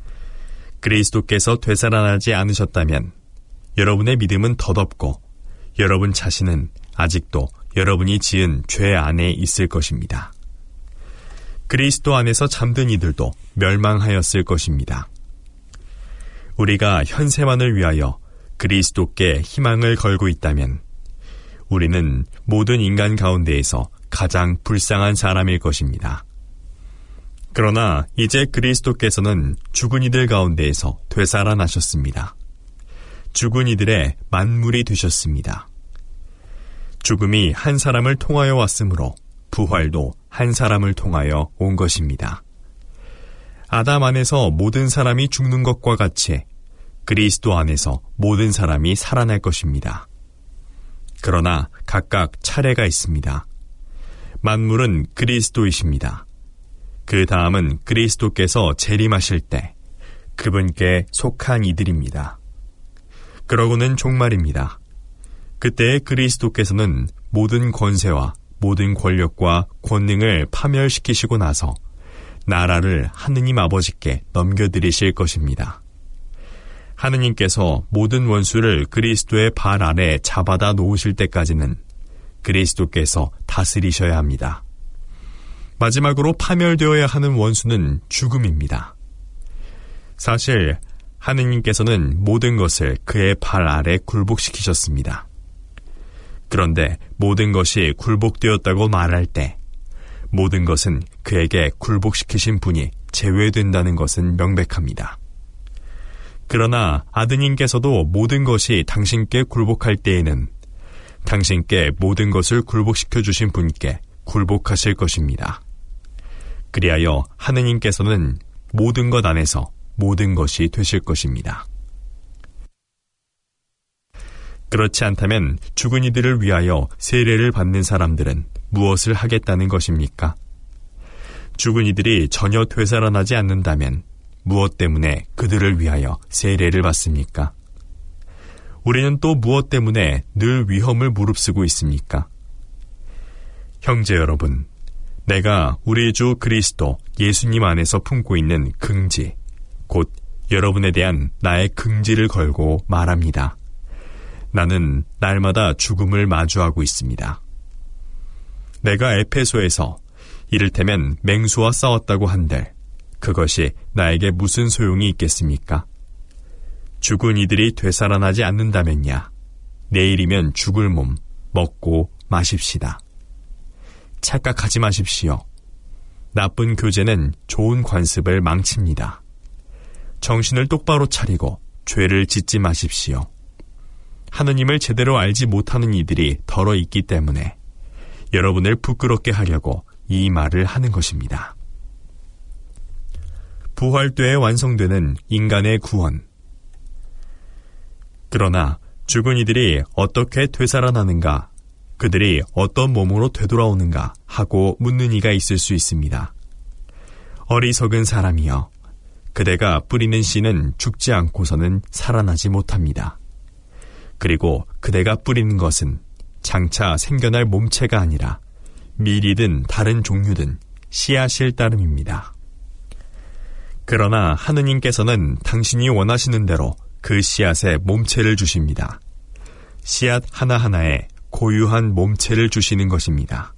그리스도께서 되살아나지 않으셨다면 여러분의 믿음은 덧없고 여러분 자신은 아직도 여러분이 지은 죄 안에 있을 것입니다. 그리스도 안에서 잠든 이들도 멸망하였을 것입니다. 우리가 현세만을 위하여 그리스도께 희망을 걸고 있다면 우리는 모든 인간 가운데에서 가장 불쌍한 사람일 것입니다. 그러나 이제 그리스도께서는 죽은 이들 가운데에서 되살아나셨습니다. 죽은 이들의 만물이 되셨습니다. 죽음이 한 사람을 통하여 왔으므로 부활도 한 사람을 통하여 온 것입니다. 아담 안에서 모든 사람이 죽는 것과 같이 그리스도 안에서 모든 사람이 살아날 것입니다. 그러나 각각 차례가 있습니다. 만물은 그리스도이십니다. 그 다음은 그리스도께서 재림하실 때 그분께 속한 이들입니다. 그러고는 종말입니다. 그때 그리스도께서는 모든 권세와 모든 권력과 권능을 파멸시키시고 나서 나라를 하느님 아버지께 넘겨드리실 것입니다. 하느님께서 모든 원수를 그리스도의 발 아래 잡아다 놓으실 때까지는 그리스도께서 다스리셔야 합니다. 마지막으로 파멸되어야 하는 원수는 죽음입니다. 사실 하느님께서는 모든 것을 그의 발 아래 굴복시키셨습니다. 그런데 모든 것이 굴복되었다고 말할 때 모든 것은 그에게 굴복시키신 분이 제외된다는 것은 명백합니다. 그러나 아드님께서도 모든 것이 당신께 굴복할 때에는 당신께 모든 것을 굴복시켜 주신 분께 굴복하실 것입니다. 그리하여 하느님께서는 모든 것 안에서 모든 것이 되실 것입니다. 그렇지 않다면 죽은 이들을 위하여 세례를 받는 사람들은 무엇을 하겠다는 것입니까? 죽은 이들이 전혀 되살아나지 않는다면 무엇 때문에 그들을 위하여 세례를 받습니까? 우리는 또 무엇 때문에 늘 위험을 무릅쓰고 있습니까? 형제 여러분, 내가 우리 주 그리스도 예수님 안에서 품고 있는 긍지, 곧 여러분에 대한 나의 긍지를 걸고 말합니다. 나는 날마다 죽음을 마주하고 있습니다. 내가 에페소에서 이를테면 맹수와 싸웠다고 한들 그것이 나에게 무슨 소용이 있겠습니까? 죽은 이들이 되살아나지 않는다면야 내일이면 죽을 몸 먹고 마십시다. 착각하지 마십시오. 나쁜 교제는 좋은 관습을 망칩니다. 정신을 똑바로 차리고 죄를 짓지 마십시오. 하느님을 제대로 알지 못하는 이들이 덜어 있기 때문에 여러분을 부끄럽게 하려고 이 말을 하는 것입니다. 부활 때에 완성되는 인간의 구원. 그러나 죽은 이들이 어떻게 되살아나는가, 그들이 어떤 몸으로 되돌아오는가 하고 묻는 이가 있을 수 있습니다. 어리석은 사람이여, 그대가 뿌리는 씨는 죽지 않고서는 살아나지 못합니다. 그리고 그대가 뿌리는 것은 장차 생겨날 몸체가 아니라 밀이든 다른 종류든 씨앗일 따름입니다. 그러나 하느님께서는 당신이 원하시는 대로 그 씨앗에 몸체를 주십니다. 씨앗 하나하나에 고유한 몸체를 주시는 것입니다.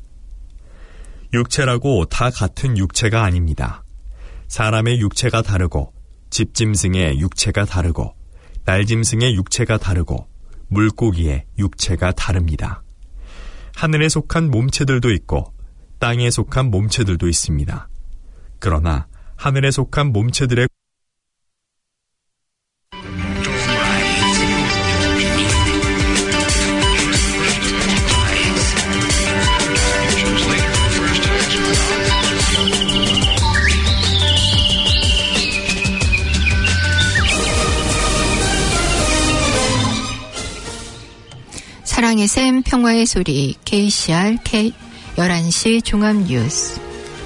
육체라고 다 같은 육체가 아닙니다. 사람의 육체가 다르고 집짐승의 육체가 다르고 날짐승의 육체가 다르고 물고기의 육체가 다릅니다. 하늘에 속한 몸체들도 있고 땅에 속한 몸체들도 있습니다. 그러나 하늘에 속한 몸체들의 사랑의 샘 평화의 소리 KCR K 11시 종합뉴스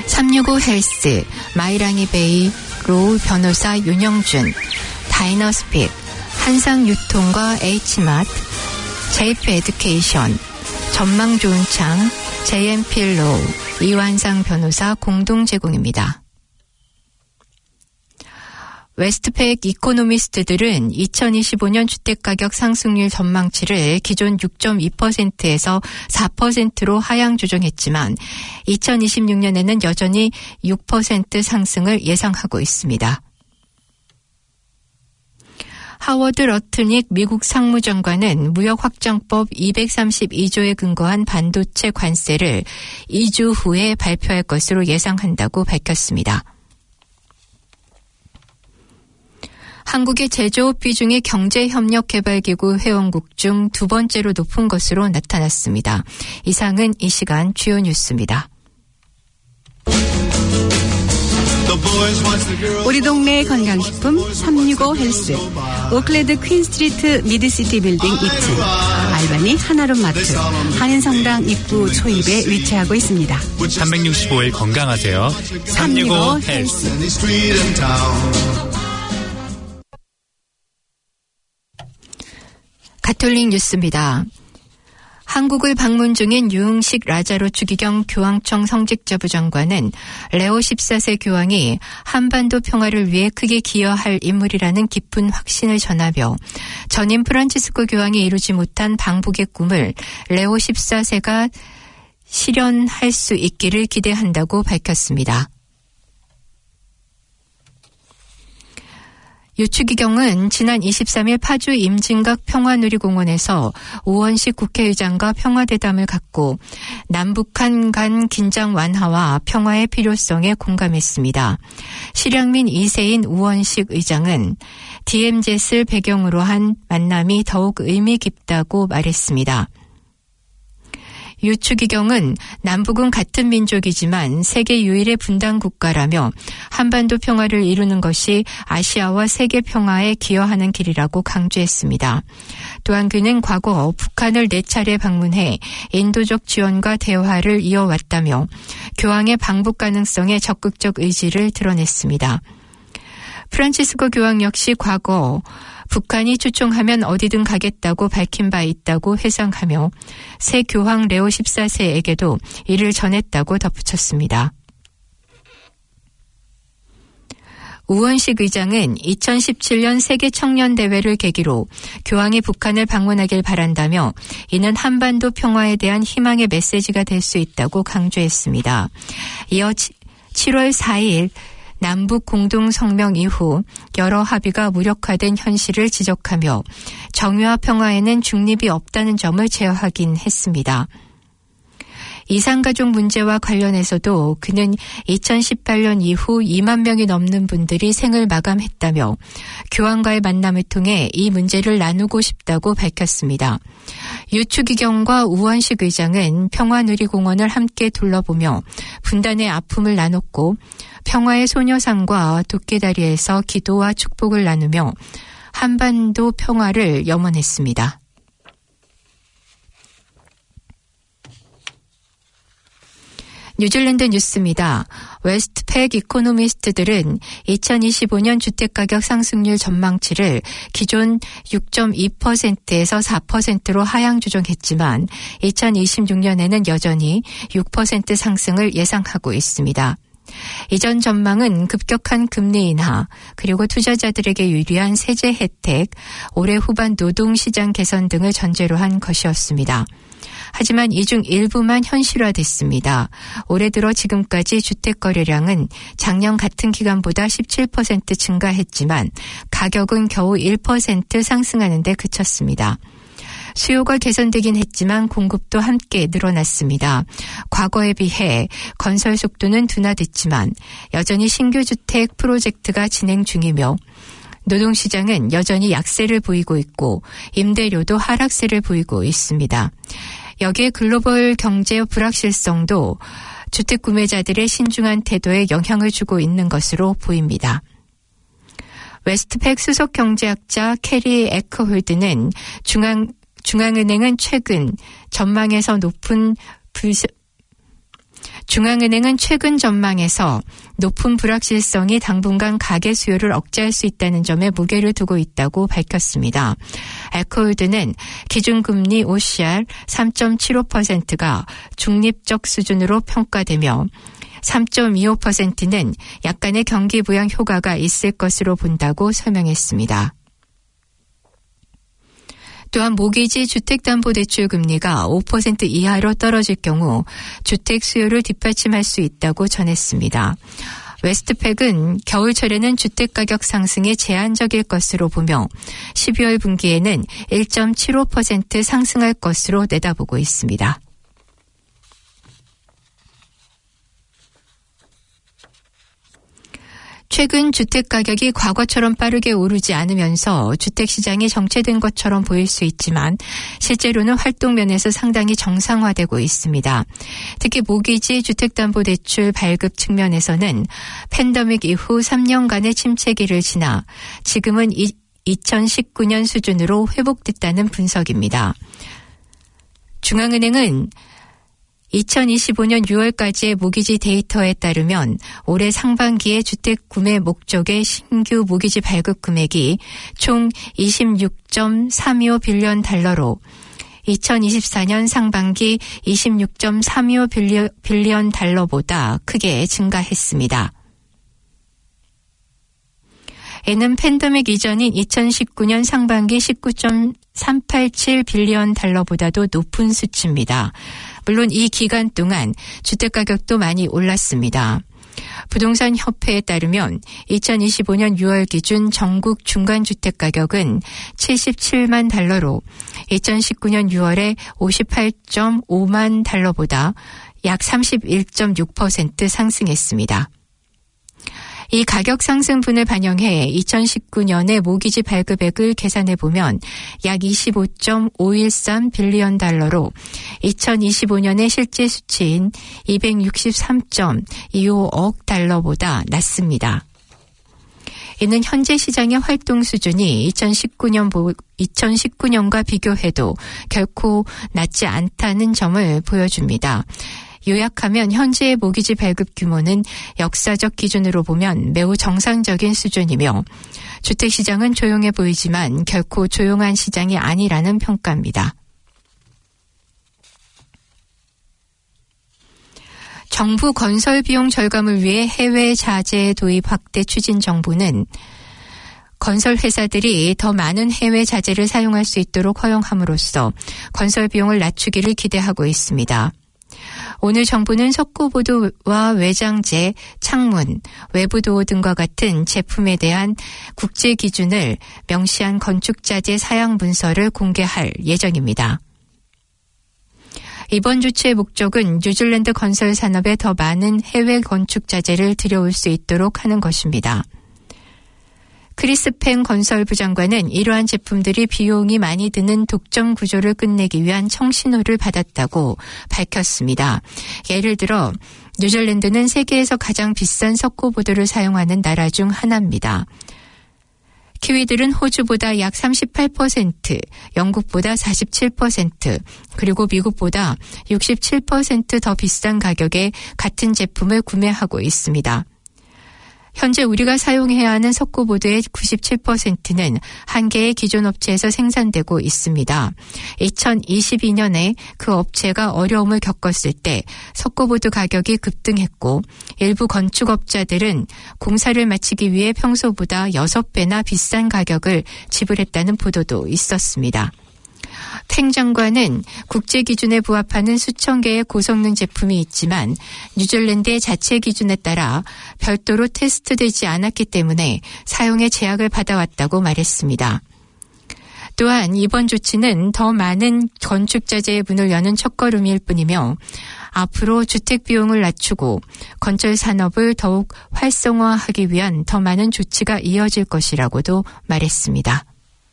365 헬스, 마이랑이 베이 로우 변호사 윤영준, 다이너스핏, 한상유통과 H마트, 제이프 에듀케이션, 전망 좋은 창, JMP로우, 이완상 변호사 공동 제공입니다. 웨스트팩 이코노미스트들은 2025년 주택가격 상승률 전망치를 기존 6.2%에서 4%로 하향 조정했지만 2026년에는 여전히 6% 상승을 예상하고 있습니다. 하워드 러트닉 미국 상무장관은 무역확장법 232조에 근거한 반도체 관세를 2주 후에 발표할 것으로 예상한다고 밝혔습니다. 한국의 제조업 비중이 경제협력개발기구 회원국 중 두 번째로 높은 것으로 나타났습니다. 이상은 이 시간 주요 뉴스입니다. 우리 동네 건강식품 365 헬스, 오클랜드 퀸스트리트 미드시티 빌딩 2층, 알바니 하나룸 마트, 한인성당 입구 초입에 위치하고 있습니다. 365일 건강하세요. 365 헬스. 가톨릭 뉴스입니다. 한국을 방문 중인 유흥식 라자로 추기경 교황청 성직자부 장관은 레오 14세 교황이 한반도 평화를 위해 크게 기여할 인물이라는 깊은 확신을 전하며 전임 프란치스코 교황이 이루지 못한 방북의 꿈을 레오 14세가 실현할 수 있기를 기대한다고 밝혔습니다. 유추기경은 지난 23일 파주 임진각 평화누리공원에서 우원식 국회의장과 평화대담을 갖고 남북한 간 긴장 완화와 평화의 필요성에 공감했습니다. 실향민 2세인 우원식 의장은 DMZ를 배경으로 한 만남이 더욱 의미 깊다고 말했습니다. 유추기경은 남북은 같은 민족이지만 세계 유일의 분단 국가라며 한반도 평화를 이루는 것이 아시아와 세계 평화에 기여하는 길이라고 강조했습니다. 또한 그는 과거 북한을 4차례 방문해 인도적 지원과 대화를 이어왔다며 교황의 방북 가능성에 적극적 의지를 드러냈습니다. 프란치스코 교황 역시 과거 북한이 초청하면 어디든 가겠다고 밝힌 바 있다고 회상하며 새 교황 레오 14세에게도 이를 전했다고 덧붙였습니다. 우원식 의장은 2017년 세계 청년 대회를 계기로 교황이 북한을 방문하길 바란다며 이는 한반도 평화에 대한 희망의 메시지가 될 수 있다고 강조했습니다. 이어 7월 4일 남북 공동성명 이후 여러 합의가 무력화된 현실을 지적하며 정의와 평화에는 중립이 없다는 점을 재확인했습니다. 이산가족 문제와 관련해서도 그는 2018년 이후 2만 명이 넘는 분들이 생을 마감했다며 교황과의 만남을 통해 이 문제를 나누고 싶다고 밝혔습니다. 유추기경과 우원식 의장은 평화누리공원을 함께 둘러보며 분단의 아픔을 나눴고 평화의 소녀상과 도끼다리에서 기도와 축복을 나누며 한반도 평화를 염원했습니다. 뉴질랜드 뉴스입니다. 웨스트팩 이코노미스트들은 2025년 주택가격 상승률 전망치를 기존 6.2%에서 4%로 하향 조정했지만 2026년에는 여전히 6% 상승을 예상하고 있습니다. 이전 전망은 급격한 금리 인하 그리고 투자자들에게 유리한 세제 혜택, 올해 후반 노동시장 개선 등을 전제로 한 것이었습니다. 하지만 이 중 일부만 현실화됐습니다. 올해 들어 지금까지 주택 거래량은 작년 같은 기간보다 17% 증가했지만 가격은 겨우 1% 상승하는 데 그쳤습니다. 수요가 개선되긴 했지만 공급도 함께 늘어났습니다. 과거에 비해 건설 속도는 둔화됐지만 여전히 신규 주택 프로젝트가 진행 중이며 노동시장은 여전히 약세를 보이고 있고 임대료도 하락세를 보이고 있습니다. 여기에 글로벌 경제의 불확실성도 주택 구매자들의 신중한 태도에 영향을 주고 있는 것으로 보입니다. 웨스트팩 수석 경제학자 캐리 에커홀드는 중앙은행은 최근 중앙은행은 최근 전망에서 높은 불확실성이 당분간 가계 수요를 억제할 수 있다는 점에 무게를 두고 있다고 밝혔습니다. 에코우드는 기준금리 OCR 3.75%가 중립적 수준으로 평가되며 3.25%는 약간의 경기 부양 효과가 있을 것으로 본다고 설명했습니다. 또한 모기지 주택담보대출 금리가 5% 이하로 떨어질 경우 주택 수요를 뒷받침할 수 있다고 전했습니다. 웨스트팩은 겨울철에는 주택가격 상승이 제한적일 것으로 보며 12월 분기에는 1.75% 상승할 것으로 내다보고 있습니다. 최근 주택가격이 과거처럼 빠르게 오르지 않으면서 주택시장이 정체된 것처럼 보일 수 있지만 실제로는 활동면에서 상당히 정상화되고 있습니다. 특히 모기지 주택담보대출 발급 측면에서는 팬데믹 이후 3년간의 침체기를 지나 지금은 2019년 수준으로 회복됐다는 분석입니다. 중앙은행은 2025년 6월까지의 모기지 데이터에 따르면 올해 상반기에 주택 구매 목적의 신규 모기지 발급 금액이 총 26.325 빌리언 달러로 2024년 상반기 26.325 빌리언 달러보다 크게 증가했습니다. 이는 팬데믹 이전인 2019년 상반기 19.387 빌리언 달러보다도 높은 수치입니다. 물론 이 기간 동안 주택가격도 많이 올랐습니다. 부동산 협회에 따르면 2025년 6월 기준 전국 중간주택가격은 77만 달러로 2019년 6월에 58.5만 달러보다 약 31.6% 상승했습니다. 이 가격 상승분을 반영해 2019년의 모기지 발급액을 계산해보면 약 25.513 빌리언 달러로 2025년의 실제 수치인 263.25억 달러보다 낮습니다. 이는 현재 시장의 활동 수준이 2019년과 비교해도 결코 낮지 않다는 점을 보여줍니다. 요약하면 현재의 모기지 발급 규모는 역사적 기준으로 보면 매우 정상적인 수준이며 주택시장은 조용해 보이지만 결코 조용한 시장이 아니라는 평가입니다. 정부 건설 비용 절감을 위해 해외 자재 도입 확대 추진 정부는 건설 회사들이 더 많은 해외 자재를 사용할 수 있도록 허용함으로써 건설 비용을 낮추기를 기대하고 있습니다. 오늘 정부는 석고보드와 외장재, 창문, 외부도어 등과 같은 제품에 대한 국제 기준을 명시한 건축자재 사양 문서를 공개할 예정입니다. 이번 조치의 목적은 뉴질랜드 건설 산업에 더 많은 해외 건축자재를 들여올 수 있도록 하는 것입니다. 크리스 펜 건설부 장관은 이러한 제품들이 비용이 많이 드는 독점 구조를 끝내기 위한 청신호를 받았다고 밝혔습니다. 예를 들어 뉴질랜드는 세계에서 가장 비싼 석고보드를 사용하는 나라 중 하나입니다. 키위들은 호주보다 약 38%, 영국보다 47%, 그리고 미국보다 67% 더 비싼 가격에 같은 제품을 구매하고 있습니다. 현재 우리가 사용해야 하는 석고보드의 97%는 한 개의 기존 업체에서 생산되고 있습니다. 2022년에 그 업체가 어려움을 겪었을 때 석고보드 가격이 급등했고 일부 건축업자들은 공사를 마치기 위해 평소보다 6배나 비싼 가격을 지불했다는 보도도 있었습니다. 팽 장관은 국제 기준에 부합하는 수천 개의 고성능 제품이 있지만 뉴질랜드의 자체 기준에 따라 별도로 테스트되지 않았기 때문에 사용에 제약을 받아왔다고 말했습니다. 또한 이번 조치는 더 많은 건축자재의 문을 여는 첫걸음일 뿐이며 앞으로 주택 비용을 낮추고 건설 산업을 더욱 활성화하기 위한 더 많은 조치가 이어질 것이라고도 말했습니다.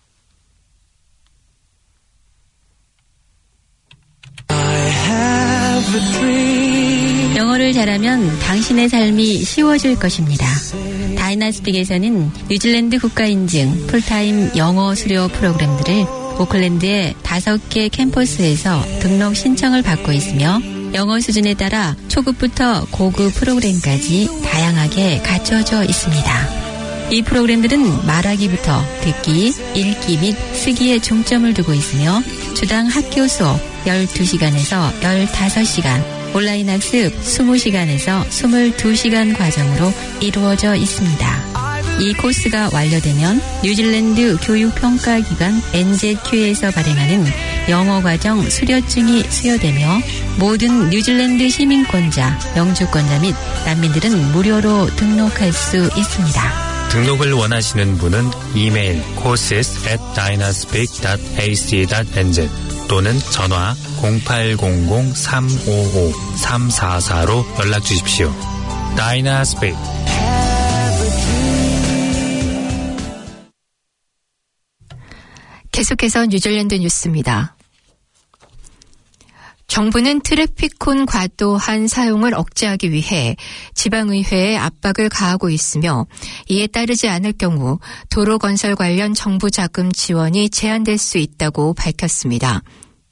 영어를 잘하면 당신의 삶이 쉬워질 것입니다. 다이나스픽에서는 뉴질랜드 국가인증 풀타임 영어 수료 프로그램들을 오클랜드의 5개 캠퍼스에서 등록 신청을 받고 있으며 영어 수준에 따라 초급부터 고급 프로그램까지 다양하게 갖춰져 있습니다. 이 프로그램들은 말하기부터 듣기, 읽기 및 쓰기에 중점을 두고 있으며 주당 학교 수업 12시간에서 15시간, 온라인 학습 20시간에서 22시간 과정으로 이루어져 있습니다. 이 코스가 완료되면 뉴질랜드 교육평가기관 NZQ에서 발행하는 영어과정 수료증이 수여되며 모든 뉴질랜드 시민권자, 영주권자 및 난민들은 무료로 등록할 수 있습니다. 등록을 원하시는 분은 이메일 courses@dynaspeak.ac.nz 또는 전화 0800-355-344로 연락 주십시오. Dynaspeak. 계속해서 뉴질랜드 뉴스입니다. 정부는 트래피콘 과도한 사용을 억제하기 위해 지방의회에 압박을 가하고 있으며 이에 따르지 않을 경우 도로 건설 관련 정부 자금 지원이 제한될 수 있다고 밝혔습니다.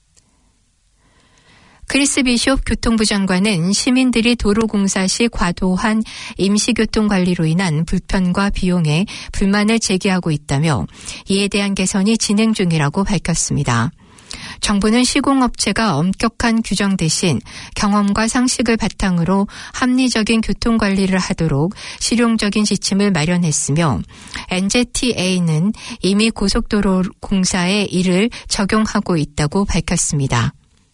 크리스 비숍 교통부 장관은 시민들이 도로 공사 시 과도한 임시교통 관리로 인한 불편과 비용에 불만을 제기하고 있다며 이에 대한 개선이 진행 중이라고 밝혔습니다. 정부는 시공업체가 엄격한 규정 대신 경험과 상식을 바탕으로 합리적인 교통관리를 하도록 실용적인 지침을 마련했으며 NZTA는 이미 고속도로 공사에 이를 적용하고 있다고 밝혔습니다.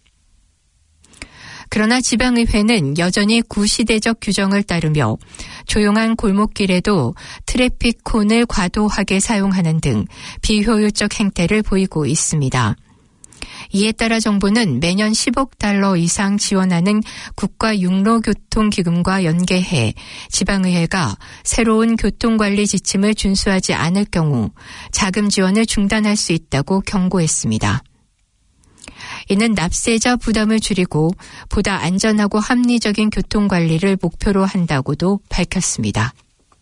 그러나 지방의회는 여전히 구시대적 규정을 따르며 조용한 골목길에도 트래피콘을 과도하게 사용하는 등 비효율적 행태를 보이고 있습니다. 이에 따라 정부는 매년 10억 달러 이상 지원하는 국가육로교통기금과 연계해 지방의회가 새로운 교통관리 지침을 준수하지 않을 경우 자금 지원을 중단할 수 있다고 경고했습니다. 이는 납세자 부담을 줄이고 보다 안전하고 합리적인 교통관리를 목표로 한다고도 밝혔습니다.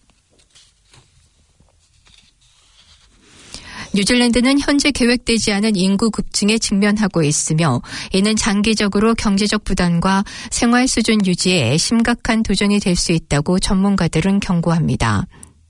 뉴질랜드는 현재 계획되지 않은 인구 급증에 직면하고 있으며 이는 장기적으로 경제적 부담과 생활 수준 유지에 심각한 도전이 될 수 있다고 전문가들은 경고합니다.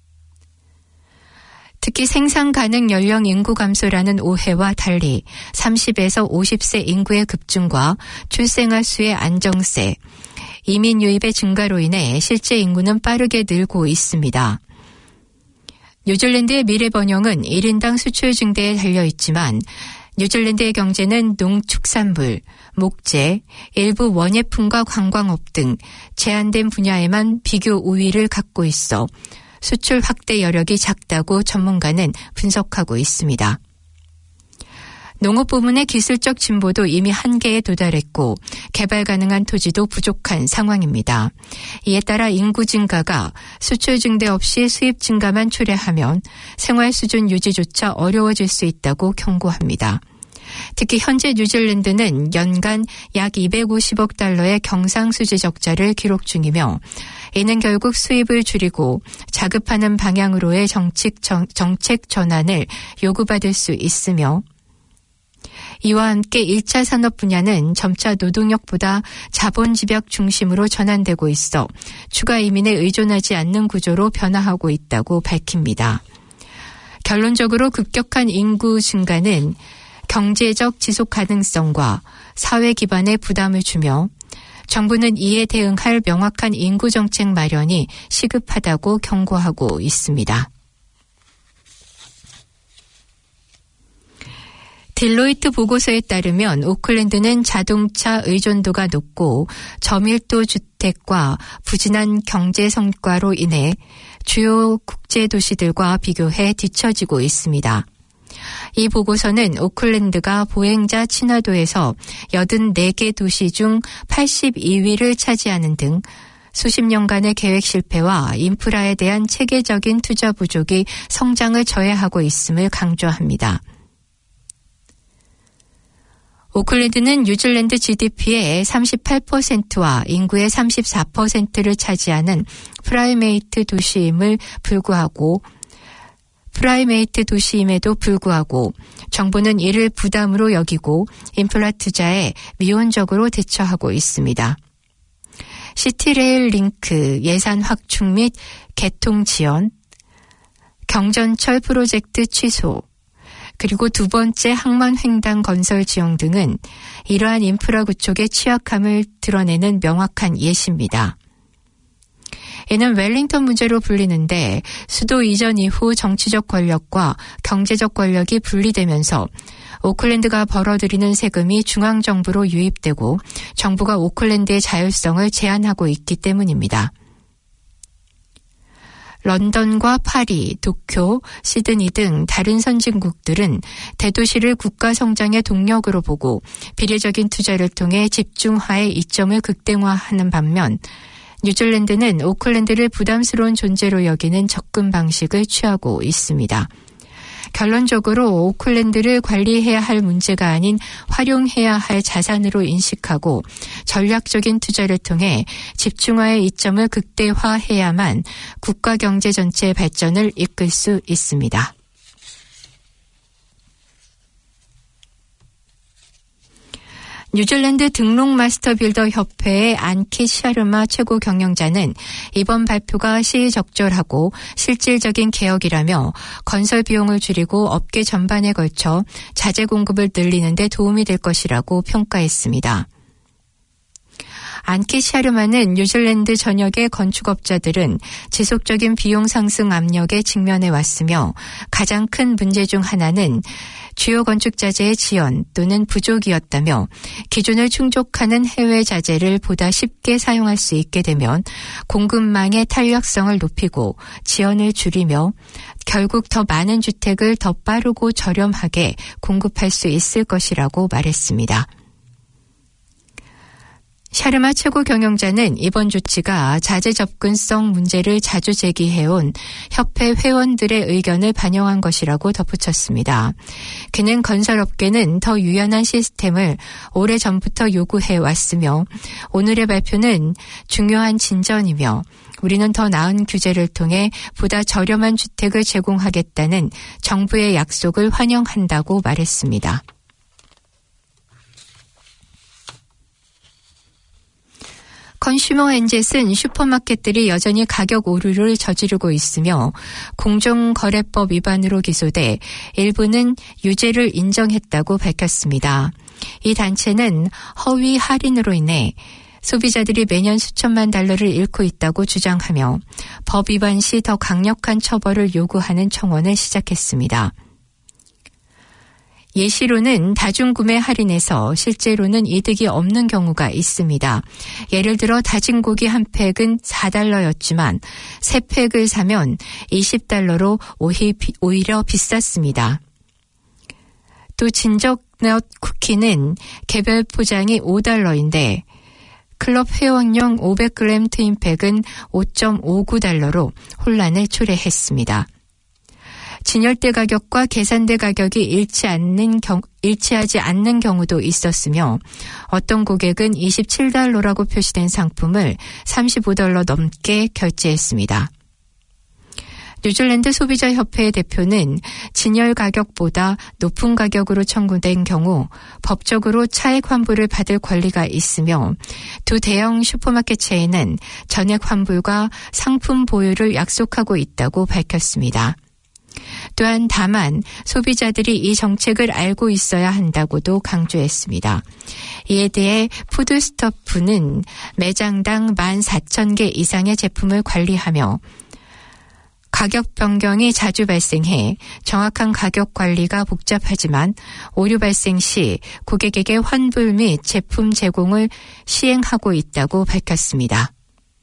특히 생산 가능 연령 인구 감소라는 오해와 달리 30에서 50세 인구의 급증과 출생아 수의 안정세, 이민 유입의 증가로 인해 실제 인구는 빠르게 늘고 있습니다. 뉴질랜드의 미래 번영은 1인당 수출 증대에 달려있지만 뉴질랜드의 경제는 농축산물, 목재, 일부 원예품과 관광업 등 제한된 분야에만 비교 우위를 갖고 있어 수출 확대 여력이 작다고 전문가는 분석하고 있습니다. 농업 부문의 기술적 진보도 이미 한계에 도달했고 개발 가능한 토지도 부족한 상황입니다. 이에 따라 인구 증가가 수출 증대 없이 수입 증가만 초래하면 생활 수준 유지조차 어려워질 수 있다고 경고합니다. 특히 현재 뉴질랜드는 연간 약 250억 달러의 경상수지 적자를 기록 중이며 이는 결국 수입을 줄이고 자급하는 방향으로의 정책 전환을 요구받을 수 있으며 이와 함께 1차 산업 분야는 점차 노동력보다 자본 집약 중심으로 전환되고 있어 추가 이민에 의존하지 않는 구조로 변화하고 있다고 밝힙니다. 결론적으로 급격한 인구 증가는 경제적 지속 가능성과 사회 기반에 부담을 주며 정부는 이에 대응할 명확한 인구 정책 마련이 시급하다고 경고하고 있습니다. 딜로이트 보고서에 따르면 오클랜드는 자동차 의존도가 높고 저밀도 주택과 부진한 경제 성과로 인해 주요 국제 도시들과 비교해 뒤처지고 있습니다. 이 보고서는 오클랜드가 보행자 친화도에서 84개 도시 중 82위를 차지하는 등 수십 년간의 계획 실패와 인프라에 대한 체계적인 투자 부족이 성장을 저해하고 있음을 강조합니다. 오클랜드는 뉴질랜드 GDP의 38%와 인구의 34%를 차지하는 프라이메이트 도시임을 불구하고 프라이메이트 도시임에도 불구하고 정부는 이를 부담으로 여기고 인프라 투자에 미온적으로 대처하고 있습니다. 시티레일 링크 예산 확충 및 개통 지연, 경전철 프로젝트 취소, 그리고 두 번째 항만횡단 건설 지형 등은 이러한 인프라 구축의 취약함을 드러내는 명확한 예시입니다. 이는 웰링턴 문제로 불리는데 수도 이전 이후 정치적 권력과 경제적 권력이 분리되면서 오클랜드가 벌어들이는 세금이 중앙정부로 유입되고 정부가 오클랜드의 자율성을 제한하고 있기 때문입니다. 런던과 파리, 도쿄, 시드니 등 다른 선진국들은 대도시를 국가 성장의 동력으로 보고 비례적인 투자를 통해 집중화의 이점을 극대화하는 반면 뉴질랜드는 오클랜드를 부담스러운 존재로 여기는 접근 방식을 취하고 있습니다. 결론적으로 오클랜드를 관리해야 할 문제가 아닌 활용해야 할 자산으로 인식하고 전략적인 투자를 통해 집중화의 이점을 극대화해야만 국가 경제 전체의 발전을 이끌 수 있습니다. 뉴질랜드 등록 마스터 빌더 협회의 안키 샤르마 최고 경영자는 이번 발표가 시의적절하고 실질적인 개혁이라며 건설 비용을 줄이고 업계 전반에 걸쳐 자재 공급을 늘리는 데 도움이 될 것이라고 평가했습니다. 안키 샤르마는 뉴질랜드 전역의 건축업자들은 지속적인 비용 상승 압력에 직면해 왔으며 가장 큰 문제 중 하나는 주요 건축 자재의 지연 또는 부족이었다며 기준을 충족하는 해외 자재를 보다 쉽게 사용할 수 있게 되면 공급망의 탄력성을 높이고 지연을 줄이며 결국 더 많은 주택을 더 빠르고 저렴하게 공급할 수 있을 것이라고 말했습니다. 샤르마 최고 경영자는 이번 조치가 자재 접근성 문제를 자주 제기해온 협회 회원들의 의견을 반영한 것이라고 덧붙였습니다. 그는 건설업계는 더 유연한 시스템을 오래전부터 요구해왔으며 오늘의 발표는 중요한 진전이며 우리는 더 나은 규제를 통해 보다 저렴한 주택을 제공하겠다는 정부의 약속을 환영한다고 말했습니다. 컨슈머 엔젯은 슈퍼마켓들이 여전히 가격 오류를 저지르고 있으며 공정거래법 위반으로 기소돼 일부는 유죄를 인정했다고 밝혔습니다. 이 단체는 허위 할인으로 인해 소비자들이 매년 수천만 달러를 잃고 있다고 주장하며 법 위반 시 더 강력한 처벌을 요구하는 청원을 시작했습니다. 예시로는 다중구매 할인에서 실제로는 이득이 없는 경우가 있습니다. 예를 들어 다진 고기 한 팩은 $4였지만 세 팩을 사면 $20로 오히려 비쌌습니다. 또 진적넛 쿠키는 개별 포장이 $5인데 클럽 회원용 500g 트윈팩은 $5.59로 혼란을 초래했습니다. 진열대 가격과 계산대 가격이 일치하지 않는 경우도 있었으며 어떤 고객은 $27라고 표시된 상품을 $35 넘게 결제했습니다. 뉴질랜드 소비자협회의 대표는 진열 가격보다 높은 가격으로 청구된 경우 법적으로 차액 환불을 받을 권리가 있으며 두 대형 슈퍼마켓 체인은 전액 환불과 상품 보유를 약속하고 있다고 밝혔습니다. 또한 다만 소비자들이 이 정책을 알고 있어야 한다고도 강조했습니다. 이에 대해 푸드스토프는 매장당 14,000개 이상의 제품을 관리하며 가격 변경이 자주 발생해 정확한 가격 관리가 복잡하지만 오류 발생 시 고객에게 환불 및 제품 제공을 시행하고 있다고 밝혔습니다.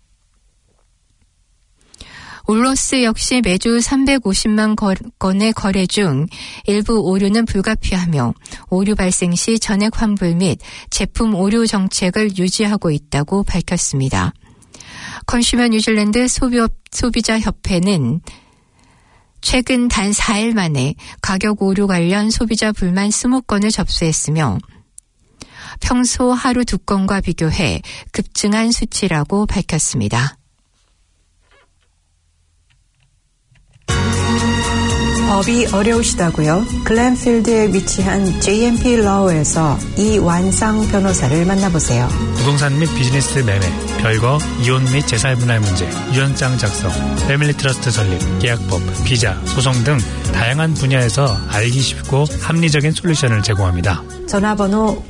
울로스 역시 매주 350만 건의 거래 중 일부 오류는 불가피하며 오류 발생 시 전액 환불 및 제품 오류 정책을 유지하고 있다고 밝혔습니다. 컨슈머 뉴질랜드 소비자협회는 최근 단 4일 만에 가격 오류 관련 소비자 불만 20건을 접수했으며 평소 하루 2건과 비교해 급증한 수치라고 밝혔습니다. 법이 어려우시다고요? 글렌필드에 위치한 JMP 러우에서 이완상 변호사를 만나보세요. 부동산 및 비즈니스 매매, 별거, 이혼 및 재산분할 문제, 유언장 작성, 패밀리 트러스트 설립, 계약법, 비자, 소송 등 다양한 분야에서 알기 쉽고 합리적인 솔루션을 제공합니다. 전화번호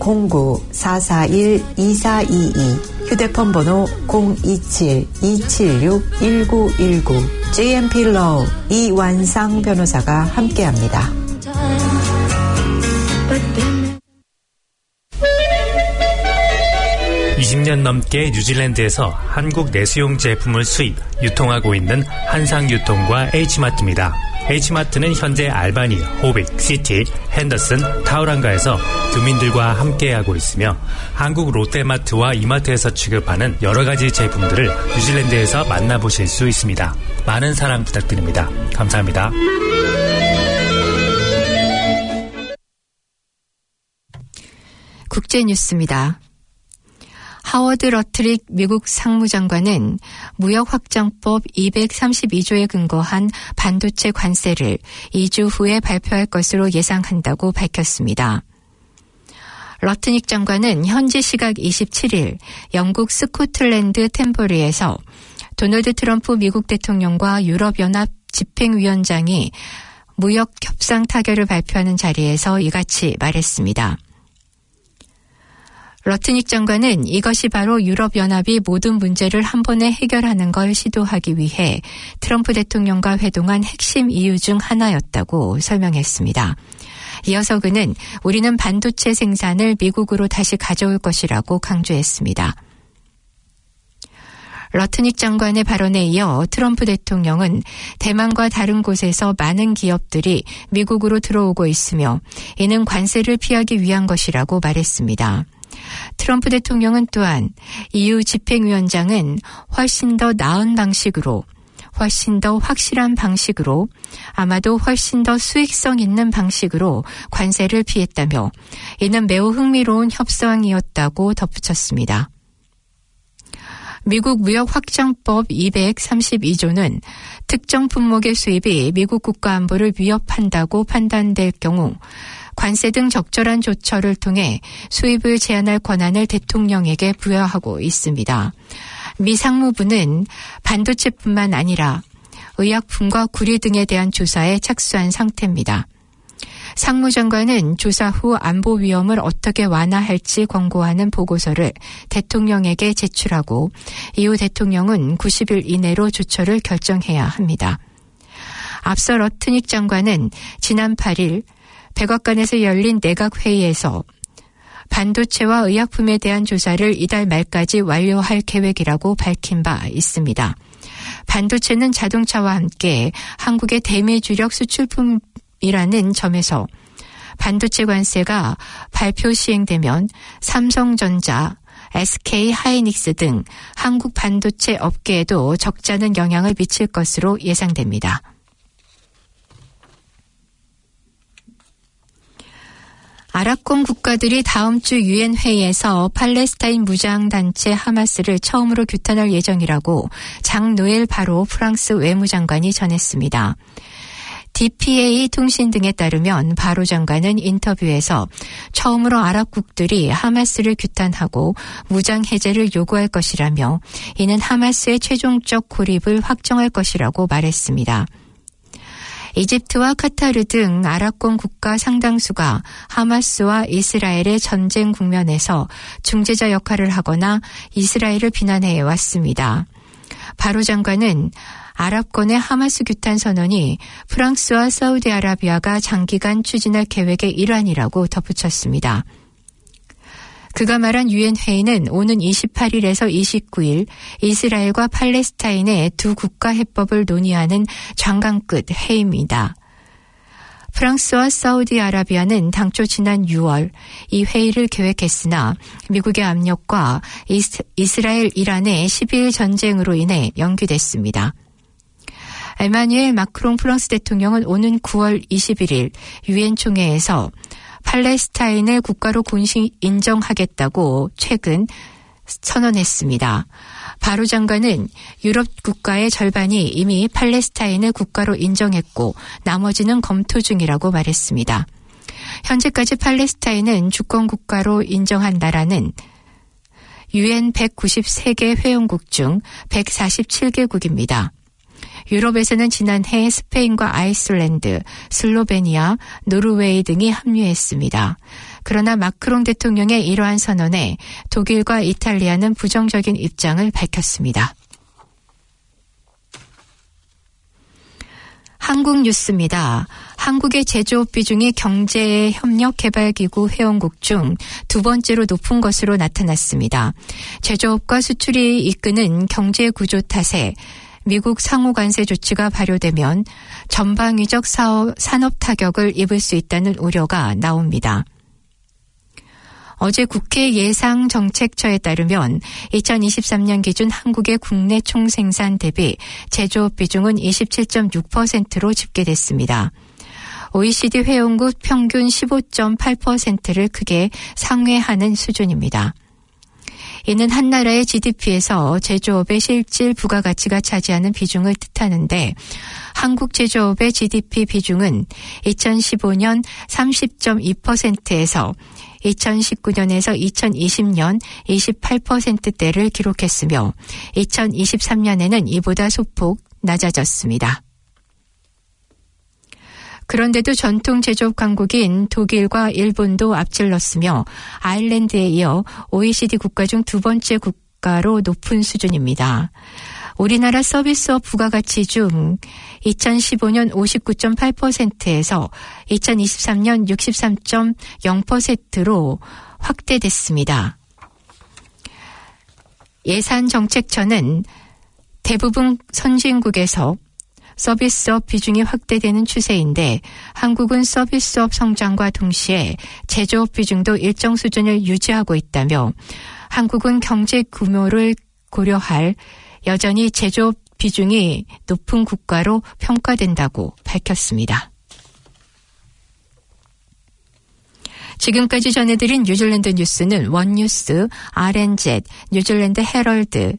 09-441-2422, 휴대폰 번호 027-276-1919, JMP 러우 이완상 변호사가 함께합니다. (20년) 넘게 뉴질랜드에서 한국 내수용 제품을 수입, 유통하고 있는 한상유통과 H마트입니다. H마트는 현재 알바니, 호빅, 시티, 핸더슨, 타우랑가에서 교민들과 함께하고 있으며 한국 롯데마트와 이마트에서 취급하는 여러 가지 제품들을 뉴질랜드에서 만나보실 수 있습니다. 많은 사랑 부탁드립니다. 감사합니다. 국제뉴스입니다. 하워드 러트릭 미국 상무장관은 무역확장법 232조에 근거한 반도체 관세를 2주 후에 발표할 것으로 예상한다고 밝혔습니다. 러트닉 장관은 현지 시각 27일 영국 스코틀랜드 템버리에서 도널드 트럼프 미국 대통령과 유럽연합 집행위원장이 무역 협상 타결을 발표하는 자리에서 이같이 말했습니다. 러트닉 장관은 이것이 바로 유럽연합이 모든 문제를 한 번에 해결하는 걸 시도하기 위해 트럼프 대통령과 회동한 핵심 이유 중 하나였다고 설명했습니다. 이어서 그는 우리는 반도체 생산을 미국으로 다시 가져올 것이라고 강조했습니다. 러트닉 장관의 발언에 이어 트럼프 대통령은 대만과 다른 곳에서 많은 기업들이 미국으로 들어오고 있으며 이는 관세를 피하기 위한 것이라고 말했습니다. 트럼프 대통령은 또한 EU 집행위원장은 훨씬 더 나은 방식으로, 훨씬 더 확실한 방식으로, 아마도 훨씬 더 수익성 있는 방식으로 관세를 피했다며 이는 매우 흥미로운 협상이었다고 덧붙였습니다. 미국 무역확장법 232조는 특정 품목의 수입이 미국 국가안보를 위협한다고 판단될 경우 관세 등 적절한 조처를 통해 수입을 제한할 권한을 대통령에게 부여하고 있습니다. 미 상무부는 반도체뿐만 아니라 의약품과 구리 등에 대한 조사에 착수한 상태입니다. 상무장관은 조사 후 안보 위험을 어떻게 완화할지 권고하는 보고서를 대통령에게 제출하고 이후 대통령은 90일 이내로 조처를 결정해야 합니다. 앞서 러트닉 장관은 지난 8일 백악관에서 열린 내각회의에서 반도체와 의약품에 대한 조사를 이달 말까지 완료할 계획이라고 밝힌 바 있습니다. 반도체는 자동차와 함께 한국의 대미주력 수출품이라는 점에서 반도체 관세가 발표 시행되면 삼성전자, SK 하이닉스 등 한국 반도체 업계에도 적잖은 영향을 미칠 것으로 예상됩니다. 아랍권 국가들이 다음 주 유엔 회의에서 팔레스타인 무장단체 하마스를 처음으로 규탄할 예정이라고 장 노엘 바로 프랑스 외무장관이 전했습니다. DPA 통신 등에 따르면 바로 장관은 인터뷰에서 처음으로 아랍국들이 하마스를 규탄하고 무장 해제를 요구할 것이라며 이는 하마스의 최종적 고립을 확정할 것이라고 말했습니다. 이집트와 카타르 등 아랍권 국가 상당수가 하마스와 이스라엘의 전쟁 국면에서 중재자 역할을 하거나 이스라엘을 비난해 왔습니다. 바로 장관은 아랍권의 하마스 규탄 선언이 프랑스와 사우디아라비아가 장기간 추진할 계획의 일환이라고 덧붙였습니다. 그가 말한 유엔 회의는 오는 28일에서 29일 이스라엘과 팔레스타인의 두 국가 해법을 논의하는 장관 끝 회의입니다. 프랑스와 사우디아라비아는 당초 지난 6월 이 회의를 계획했으나 미국의 압력과 이스라엘 이란의 12일 전쟁으로 인해 연기됐습니다. 에마뉴엘 마크롱 프랑스 대통령은 오는 9월 21일 유엔 총회에서 팔레스타인을 국가로 공식 인정하겠다고 최근 선언했습니다. 바로 장관은 유럽 국가의 절반이 이미 팔레스타인을 국가로 인정했고 나머지는 검토 중이라고 말했습니다. 현재까지 팔레스타인은 주권 국가로 인정한 나라는 UN 193개 회원국 중 147개국입니다. 유럽에서는 지난해 스페인과 아이슬란드, 슬로베니아, 노르웨이 등이 합류했습니다. 그러나 마크롱 대통령의 이러한 선언에 독일과 이탈리아는 부정적인 입장을 밝혔습니다. 한국 뉴스입니다. 한국의 제조업 비중이 경제협력개발기구 회원국 중 두 번째로 높은 것으로 나타났습니다. 제조업과 수출이 이끄는 경제구조 탓에 미국 상호관세 조치가 발효되면 전방위적 산업 타격을 입을 수 있다는 우려가 나옵니다. 어제 국회 예상정책처에 따르면 2023년 기준 한국의 국내 총생산 대비 제조업 비중은 27.6%로 집계됐습니다. OECD 회원국 평균 15.8%를 크게 상회하는 수준입니다. 이는 한 나라의 GDP에서 제조업의 실질 부가가치가 차지하는 비중을 뜻하는데 한국 제조업의 GDP 비중은 2015년 30.2%에서 2019년에서 2020년 28%대를 기록했으며 2023년에는 이보다 소폭 낮아졌습니다. 그런데도 전통 제조업 강국인 독일과 일본도 앞질렀으며 아일랜드에 이어 OECD 국가 중 두 번째 국가로 높은 수준입니다. 우리나라 서비스업 부가가치 중 2015년 59.8%에서 2023년 63.0%로 확대됐습니다. 예산정책처는 대부분 선진국에서 서비스업 비중이 확대되는 추세인데 한국은 서비스업 성장과 동시에 제조업 비중도 일정 수준을 유지하고 있다며 한국은 경제 규모를 고려할 여전히 제조업 비중이 높은 국가로 평가된다고 밝혔습니다. 지금까지 전해드린 뉴질랜드 뉴스는 원뉴스, RNZ, 뉴질랜드 헤럴드,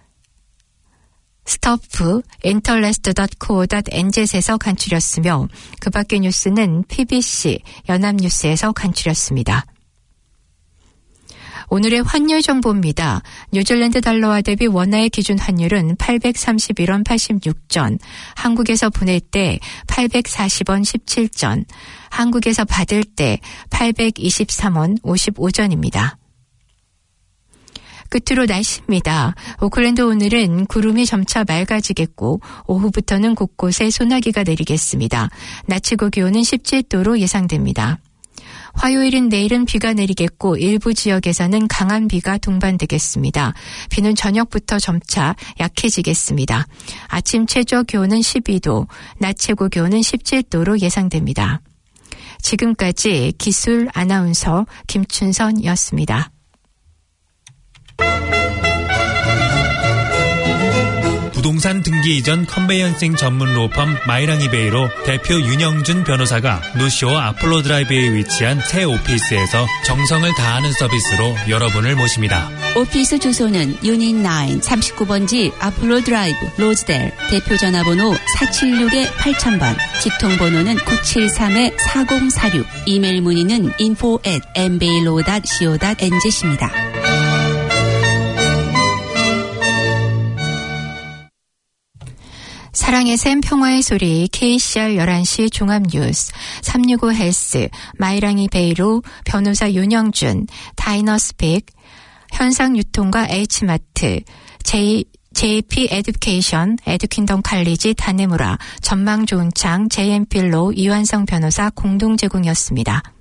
스토프, interlast.co.nz에서 간추렸으며 그 밖의 뉴스는 PBC, 연합뉴스에서 간추렸습니다. 오늘의 환율 정보입니다. 뉴질랜드 달러와 대비 원화의 기준 환율은 831원 86전, 한국에서 보낼 때 840원 17전, 한국에서 받을 때 823원 55전입니다. 끝으로 날씨입니다. 오클랜드 오늘은 구름이 점차 맑아지겠고 오후부터는 곳곳에 소나기가 내리겠습니다. 낮 최고 기온은 17도로 예상됩니다. 화요일인 내일은 비가 내리겠고 일부 지역에서는 강한 비가 동반되겠습니다. 비는 저녁부터 점차 약해지겠습니다. 아침 최저 기온은 12도, 낮 최고 기온은 17도로 예상됩니다. 지금까지 기술 아나운서 김춘선이었습니다. 부동산 등기 이전 컨베이언싱 전문 로펌 마이랑이베이로 대표 윤영준 변호사가 노쇼 아폴로 드라이브에 위치한 새 오피스에서 정성을 다하는 서비스로 여러분을 모십니다. 오피스 주소는 유닛 9 39번지 아폴로 드라이브 로즈델, 대표 전화번호 476-8000번, 직통번호는 973-4046, 이메일 문의는 info@mbailo.co.nz입니다. 사랑의 샘 평화의 소리 KCR 11시 종합뉴스 365 헬스 마이랑이 베이로 변호사 윤영준 다이너스픽 현상유통과 H마트 JP 에듀케이션 에듀킨덤 칼리지 다네무라 전망 좋은 창 JM필로 이완성 변호사 공동 제공이었습니다.